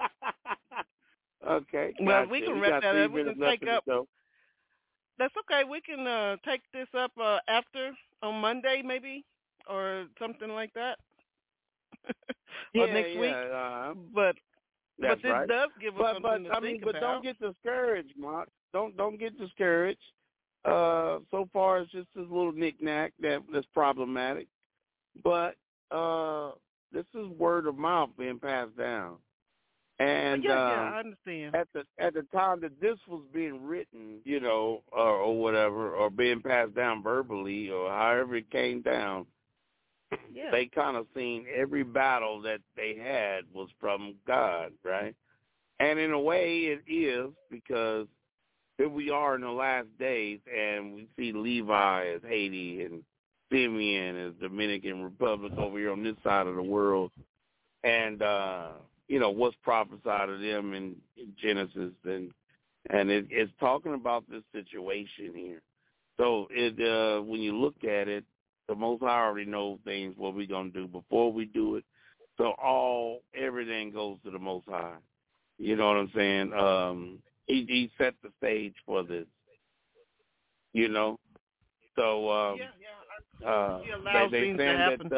S3: Okay.
S2: Well,
S3: gotcha.
S2: we can wrap that up. We can take up.
S3: Show.
S2: That's okay. We can take this up after on Monday, maybe, or something like that, or next week. But this
S3: right.
S2: does give us something to think about.
S3: But don't get discouraged, Mark. Don't get discouraged. So far, it's just this little knick-knack that's problematic. But this is word of mouth being passed down. And
S2: I understand.
S3: At the time that this was being written, or whatever, or being passed down verbally, or however it came down, they kind of seen every battle that they had was from God, right? And in a way, it is, because here we are in the last days, and we see Levi as Haiti and Simeon as Dominican Republic over here on this side of the world, and what's prophesied of them in Genesis, and And it's talking about this situation here. So when you look at it, the Most High already knows things, what we're going to do before we do it. So everything goes to the Most High. You know what I'm saying? He set the stage for this. You know? So
S2: he allows
S3: they
S2: things to
S3: saying
S2: happen.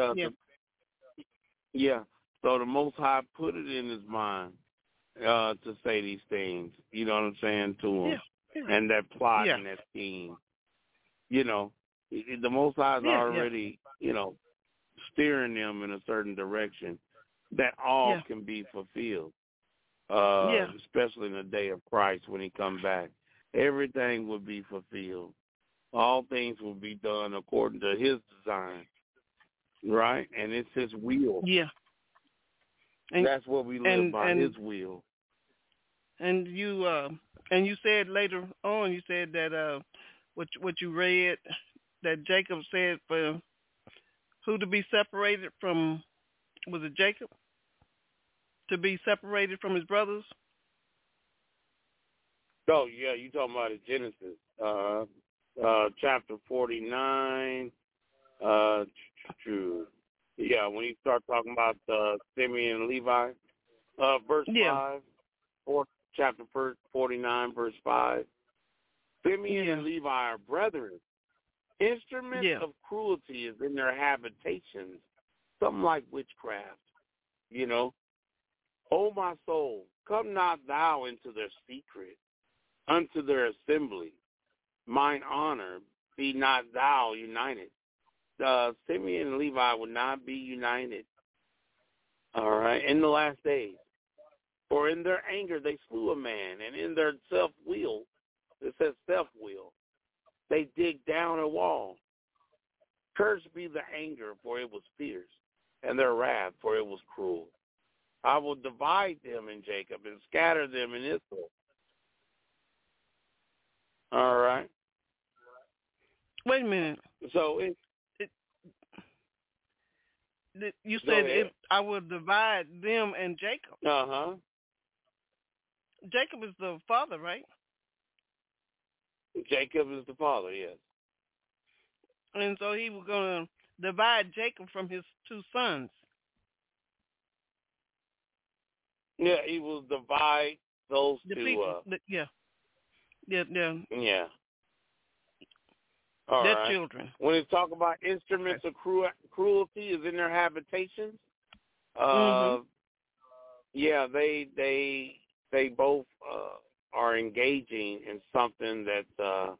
S3: that so the Most High put it in his mind to say these things. You know what I'm saying, to him.
S2: Yeah.
S3: And that plot and that scheme. You know, the Most High is already, you know, steering them in a certain direction that all can be fulfilled, especially in the day of Christ when he comes back. Everything will be fulfilled. All things will be done according to his design, right? And it's his will.
S2: Yeah. And
S3: that's what we live by, his will.
S2: And you said later on, you said that what you read, that Jacob said for who to be separated from, was it Jacob? To be separated from his brothers?
S3: Oh, yeah, you talking about it, Genesis, chapter 49. Yeah, when you start talking about Simeon and Levi, verse 5, chapter 49, verse 5. Simeon and Levi are brethren. Instruments of cruelty is in their habitations, something like witchcraft, you know. O my soul, come not thou into their secret, unto their assembly. Mine honor, be not thou united. Simeon and Levi would not be united, all right, in the last days. For in their anger they slew a man, and in their self-will, it says self-will, they dig down a wall. Cursed be the anger, for it was fierce, and their wrath, for it was cruel. I will divide them in Jacob and scatter them in Israel. All right.
S2: Wait a minute.
S3: So
S2: you said I will divide them and Jacob.
S3: Uh-huh.
S2: Jacob is the father, right?
S3: Jacob is the father, yes.
S2: And so he was going to divide Jacob from his two sons.
S3: Yeah, he will divide those
S2: the
S3: two
S2: people,
S3: up.
S2: Yeah.
S3: All
S2: their
S3: right.
S2: children.
S3: When it's talking about instruments of cruelty is in their habitations, they both are engaging in something that's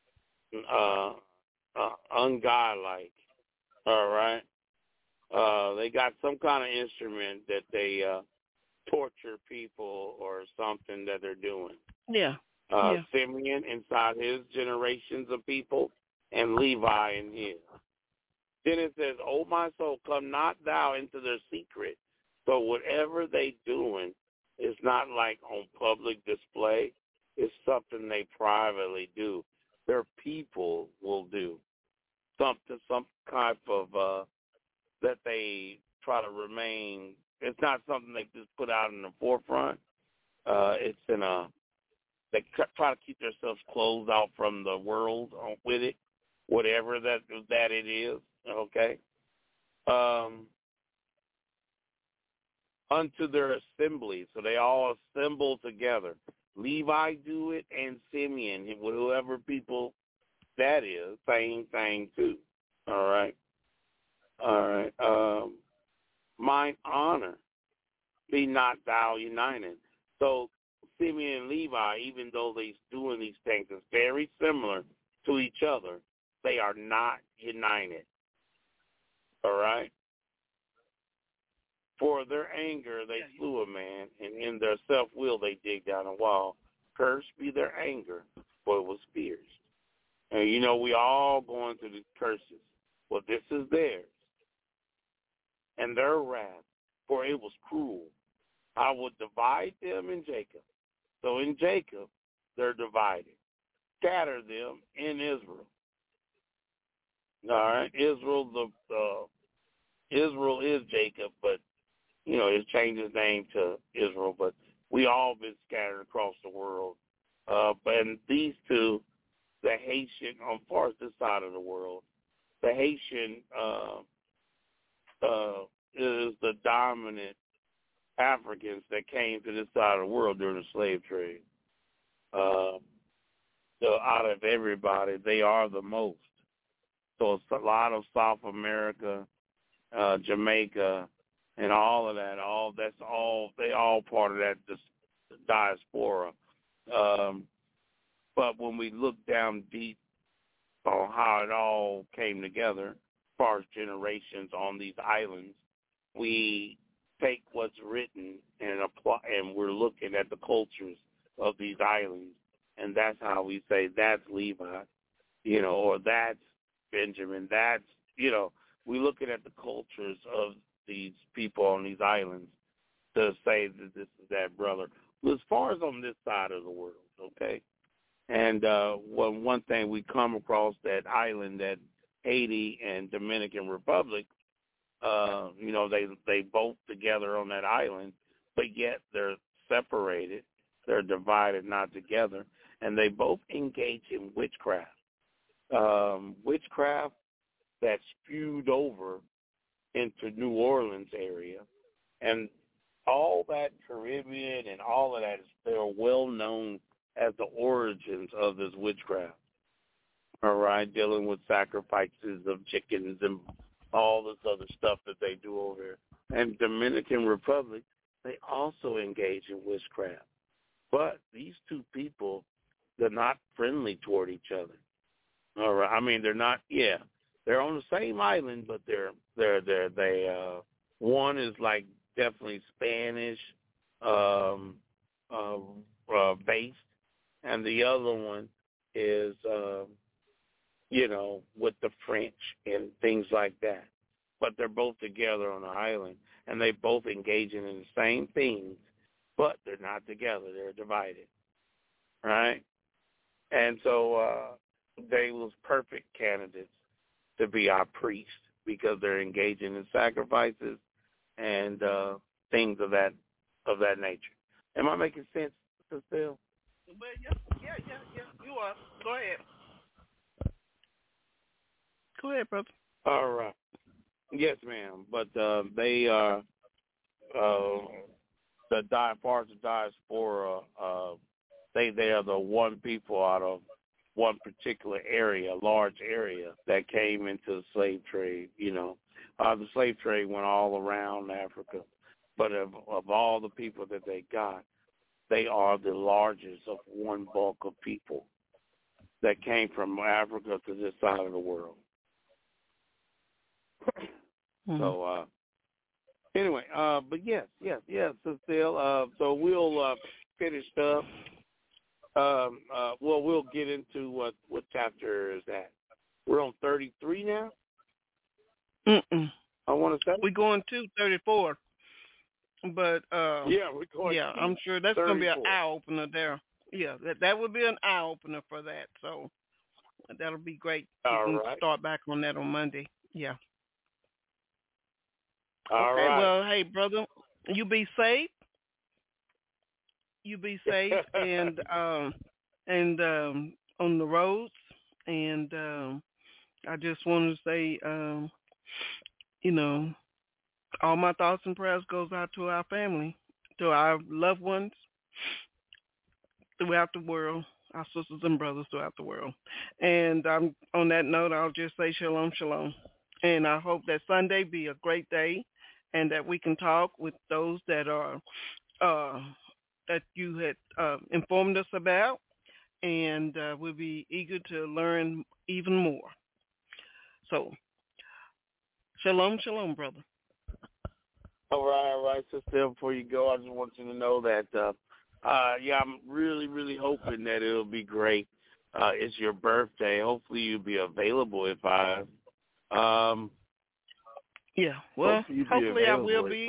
S3: ungodlike. All right. They got some kind of instrument that they torture people or something that they're doing. Simeon inside his generations of people, and Levi in his. Then it says, O my soul, come not thou into their secret. So whatever they doing is not like on public display. It's something they privately do. Their people will do some type of that they try to remain. It's not something they just put out in the forefront. It's in they try to keep themselves closed out from the world with it, whatever that it is. Okay. Unto their assembly, so they all assemble together. Levi do it, and Simeon, whoever people that is, same thing too. All right. Mine honor, be not thou united. So Simeon and Levi, even though they're doing these things, it's very similar to each other. They are not united. All right? For their anger, they slew a man, and in their self-will, they dig down a wall. Cursed be their anger, for it was fierce. And, you know, we all going through the curses. Well, this is theirs. And their wrath, for it was cruel. I will divide them in Jacob. So in Jacob, they're divided. Scatter them in Israel. All right, Israel is Jacob, but you know, he's changed his name to Israel. But we all been scattered across the world And these two, the Haitian, on far as this side of the world, the Haitian is the dominant Africans that came to this side of the world during the slave trade. So out of everybody, they are the most. So it's a lot of South America, Jamaica, and all of that. They all part of that diaspora. But when we look down deep on how it all came together, as far as generations on these islands, we take what's written and apply, and we're looking at the cultures of these islands, and that's how we say that's Levi, or that's Benjamin. That's, we're looking at the cultures of these people on these islands to say that this is that brother. As far as on this side of the world, okay? And one thing we come across that island, that Haiti and Dominican Republic, they both together on that island, but yet they're separated. They're divided, not together. And they both engage in witchcraft. Witchcraft that spewed over into New Orleans area. And all that Caribbean and all of that, they're well known as the origins of this witchcraft. All right, dealing with sacrifices of chickens and all this other stuff that they do over there. And Dominican Republic, they also engage in witchcraft. But these two people, they're not friendly toward each other. All right, I mean, they're not. Yeah, they're on the same island, but they one is like definitely Spanish based, and the other one is with the French and things like that. But they're both together on the island, and they both engaging in the same things, but they're not together. They're divided, right? And so they was perfect candidates to be our priests because they're engaging in sacrifices and things of that nature. Am I making sense, Cecile?
S2: Well, yeah. You are. Go ahead. Go ahead, brother.
S3: All right. Yes, ma'am. But they are the diaspora. They are the one people out of one particular area, large area, that came into the slave trade. The slave trade went all around Africa, but of all the people that they got, they are the largest of one bulk of people that came from Africa to this side of the world. Mm-hmm. So, anyway, but yes, Cecile. So we'll finish up. We'll get into what chapter is that. We're on 33 now? I want to say.
S2: We're going to 34. But,
S3: we're going
S2: to I'm sure that's going to be an eye-opener there. Yeah, that would be an eye-opener for that. So that'll be great. We can start back on that on Monday. Yeah.
S3: All right.
S2: Well, hey, brother, you be safe. and on the roads. And I just want to say, all my thoughts and prayers goes out to our family, to our loved ones throughout the world, our sisters and brothers throughout the world. And on that note, I'll just say shalom, shalom. And I hope that Sunday be a great day and that we can talk with those that are that you had informed us about, and we'll be eager to learn even more. So, shalom, shalom, brother.
S3: All right, sister. Before you go, I just want you to know that, I'm really, really hoping that it'll be great. It's your birthday. Hopefully you'll be available if I...
S2: yeah, well, hopefully I will be.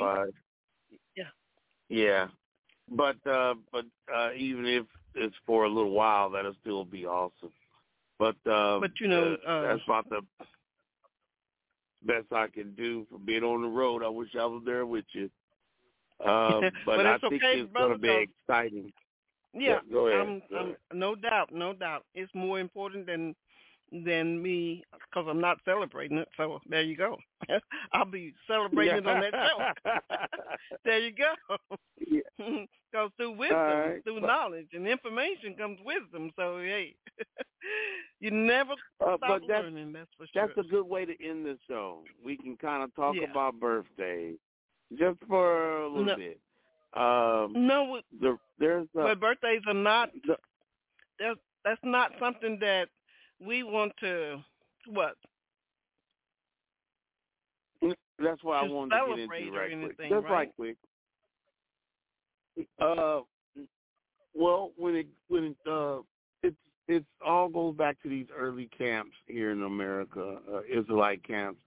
S3: Yeah. But even if it's for a little while, that'll still be awesome. But that's about the best I can do for being on the road. I wish I was there with you. But I think it's going to be exciting.
S2: Yeah,
S3: go ahead.
S2: No no doubt, no doubt. It's more important than me because I'm not celebrating it. So there you go. I'll be celebrating it on that show. There you go. Because through wisdom,
S3: right.
S2: through knowledge and information comes wisdom. So hey, you never stop
S3: but
S2: learning. That's for sure.
S3: that's a good way to end the show. We can kind of talk
S2: Yeah.
S3: about birthdays just for a little bit.
S2: No,
S3: There's
S2: but birthdays are not. That's not something that we want to what.
S3: That's what I
S2: To
S3: wanted to get
S2: celebrate
S3: into
S2: or
S3: right quick.
S2: anything,
S3: Just
S2: right?
S3: right quick. Well, it's all goes back to these early camps here in America, Israelite camps.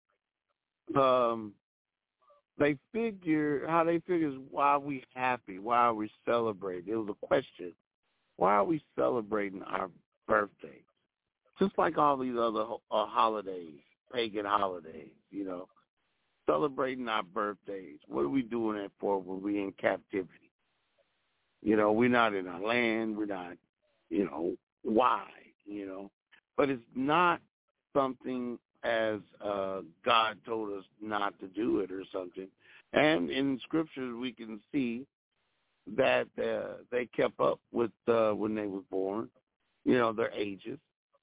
S3: They figure is why are we happy? Why are we celebrating? It was a question. Why are we celebrating our birthdays? Just like all these other holidays, pagan holidays, celebrating our birthdays. What are we doing that for when we're in captivity? We're not in our land. We're not, why, But it's not something as God told us not to do it or something. And in scriptures we can see that they kept up with when they were born, their ages,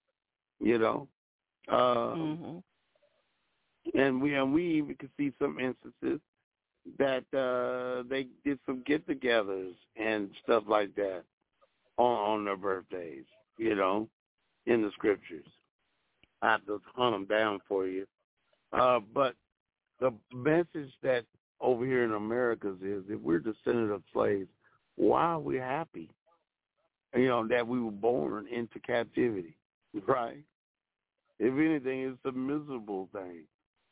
S2: Mm-hmm.
S3: And we even could see some instances that they did some get-togethers and stuff like that on their birthdays, in the scriptures. I have to hunt them down for you. But the message that over here in America is if we're descendants of slaves, why are we happy? That we were born into captivity, right? If anything, it's a miserable thing.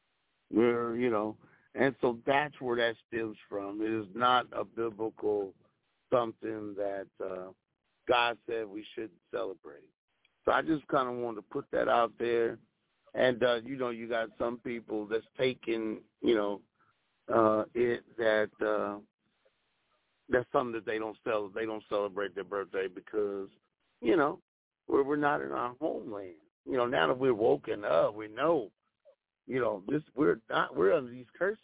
S3: And so that's where that stems from. It is not a biblical something that God said we shouldn't celebrate. So I just kind of wanted to put that out there. And, you got some people that's taking, it that that's something that they don't celebrate their birthday because, we're not in our homeland. Now that we're woken up, we know, we're under these curses,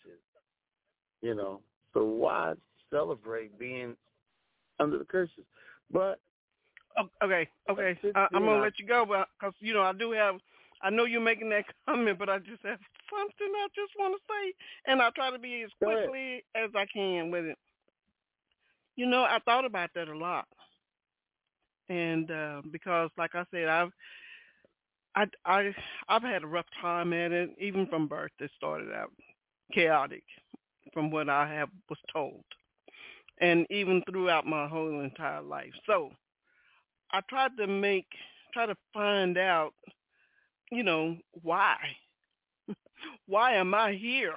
S3: So why celebrate being under the curses? But
S2: okay. I'm gonna let you go, because I know you're making that comment, but I just have something I just want to say, and I'll try to be as quickly as I can with it. I thought about that a lot, and because, like I said, I've had a rough time at it, even from birth. It started out chaotic, from what I was told, and even throughout my whole entire life. So I tried to find out, why? Why am I here?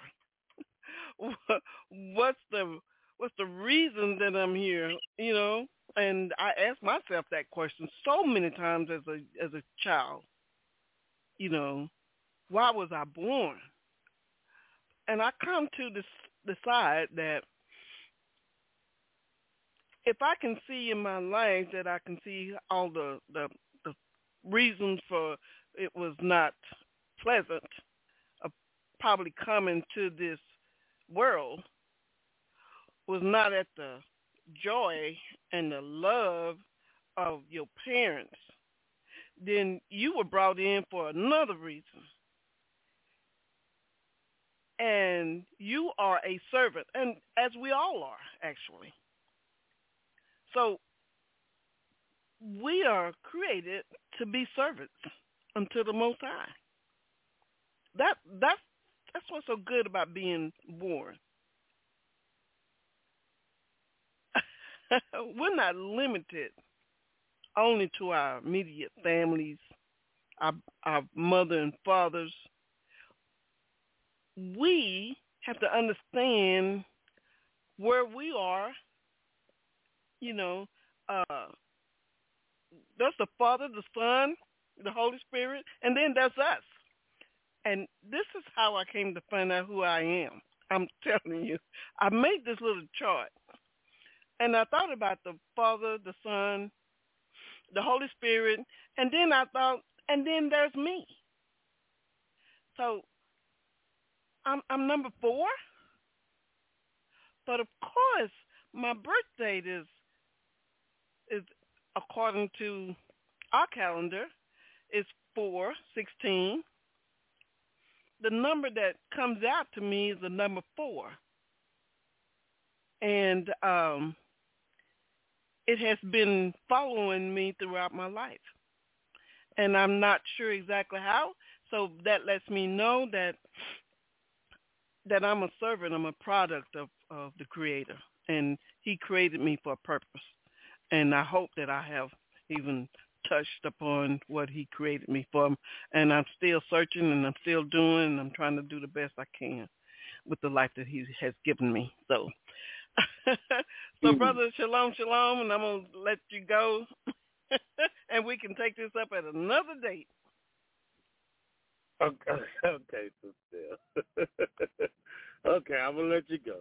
S2: What's the reason that I'm here? And I asked myself that question so many times as a child. Why was I born? And I come to decide that if I can see in my life that I can see all the reasons for it was not pleasant, probably coming to this world was not at the joy and the love of your parents, then you were brought in for another reason. And you are a servant, and as we all are, actually. So we are created to be servants unto the Most High. That's what's so good about being born. We're not limited only to our immediate families, our mother and fathers. We have to understand where we are. That's the Father, the Son, the Holy Spirit, and then that's us. And this is how I came to find out who I am. I'm telling you, I made this little chart, and I thought about the Father, the Son, the Holy Spirit, and then I thought, and then there's me. So I'm number 4. But of course, my birth date is according to our calendar, is 4/16. The number that comes out to me is the number 4. And it has been following me throughout my life. And I'm not sure exactly how. So that lets me know that I'm a servant. I'm a product of the Creator. And he created me for a purpose. And I hope that I have even touched upon what he created me for. And I'm still searching, and I'm still doing, and I'm trying to do the best I can with the life that he has given me. So, brother, shalom, shalom, and I'm going to let you go. And we can take this up at another date.
S3: Okay, sister. Okay, I'm going to let you go.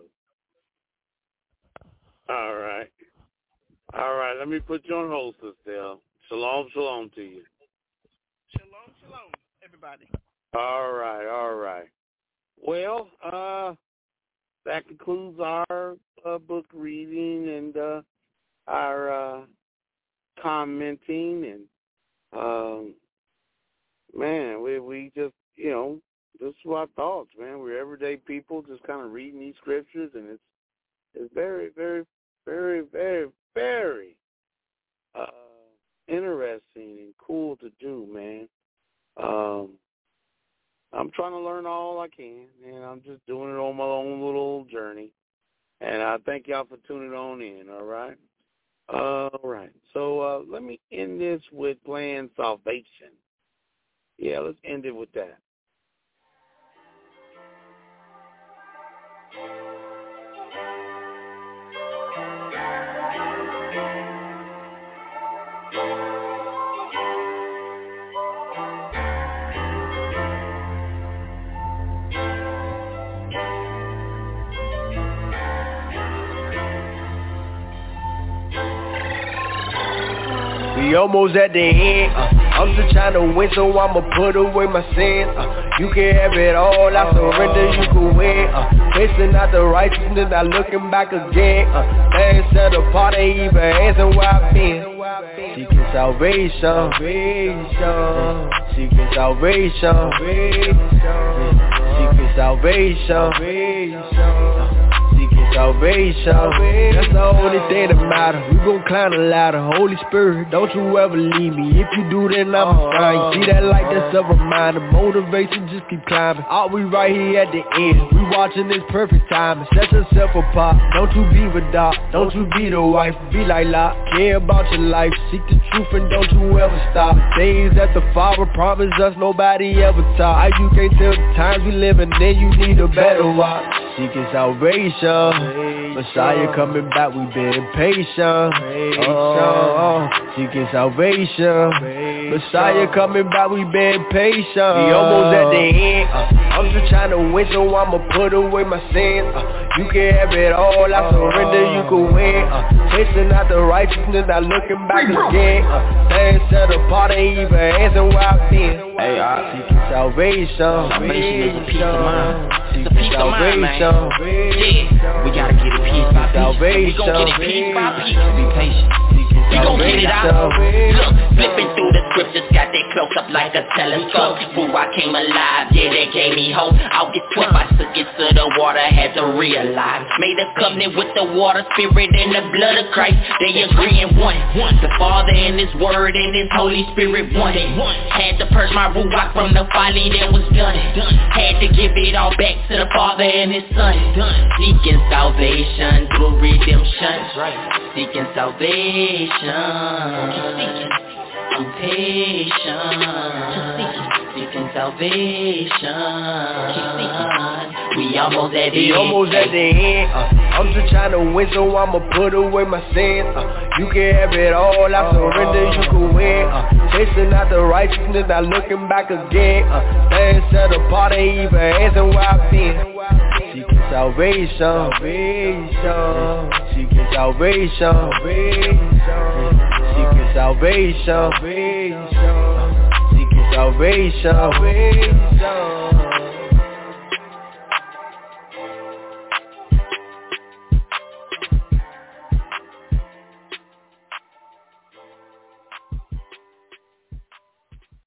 S3: All right, let me put you on hold, sister. Shalom, shalom to you.
S2: Shalom, shalom, everybody.
S3: All right. Well, that concludes our book reading and our commenting. And, man, we just, this is our thoughts, man. We're everyday people just kind of reading these scriptures, and it's very, very, very, very, very interesting and cool to do, man. I'm trying to learn all I can, and I'm just doing it on my own little journey. And I thank y'all for tuning on in, all right? All right. So let me end this with playing Salvation. Yeah, let's end it with that.
S4: We almost at the end, I'm just trying to win, so I'ma put away my sins. You can have it all, I surrender, you can win. Facing out the righteousness, not looking back again. Man set apart, ain't even asking where I've been. Seeking salvation, seeking salvation, seeking salvation, seeking salvation. That's the only thing that matters. We gon' climb the ladder. Holy Spirit, don't you ever leave me. If you do, then I'm fine. See that light, that's a reminder. Motivation, just keep climbing. Are we right here at the end? We watching this perfect time. Set yourself apart. Don't you be with dark. Don't you be the wife. Be like Lot. Care about your life. Seek the truth and don't you ever stop. Things that the Father promised us, nobody ever taught. How you can't tell the times we live in, then you need a better watch. Seeking salvation. Messiah coming back, we been patient. Seeking salvation. Messiah coming back, we been patient. We almost at the end. I'm just trying to win, so I'ma put away my sins. You can have it all, I surrender, you can win. Chasing out the righteousness, not looking back again. Things set apart, ain't even answering where I've been. Hey, seeking salvation.
S5: Salvation is a peace of mind. It's a peace of mind, man. Yeah, we gotta get it piece by piece. We gon' get it piece by piece. Be patient. We gon' get it out. Look, flipping through the scriptures, got that cloak up like a telescope. Boo, I came alive, yeah, they gave me hope. I'll get 12, I took it to the water, had to realize. Made a covenant with the water, spirit, and the blood of Christ. They agree in one. The Father and His Word and His Holy Spirit one. Had to purge my ruach from the folly that was done. Had to give it all back to the Father and His Son. Seeking salvation through redemption. Seeking salvation. I'm patient. Seeking salvation. We almost at the
S4: end. I'm just trying to win, so I'ma put away my sins. You can have it all, I surrender, you can win. Chasing out the righteousness, not looking back again. Things set apart, ain't even answering where I've been. Seeking salvation, seeking salvation, seeking
S5: salvation. Seeking salvation.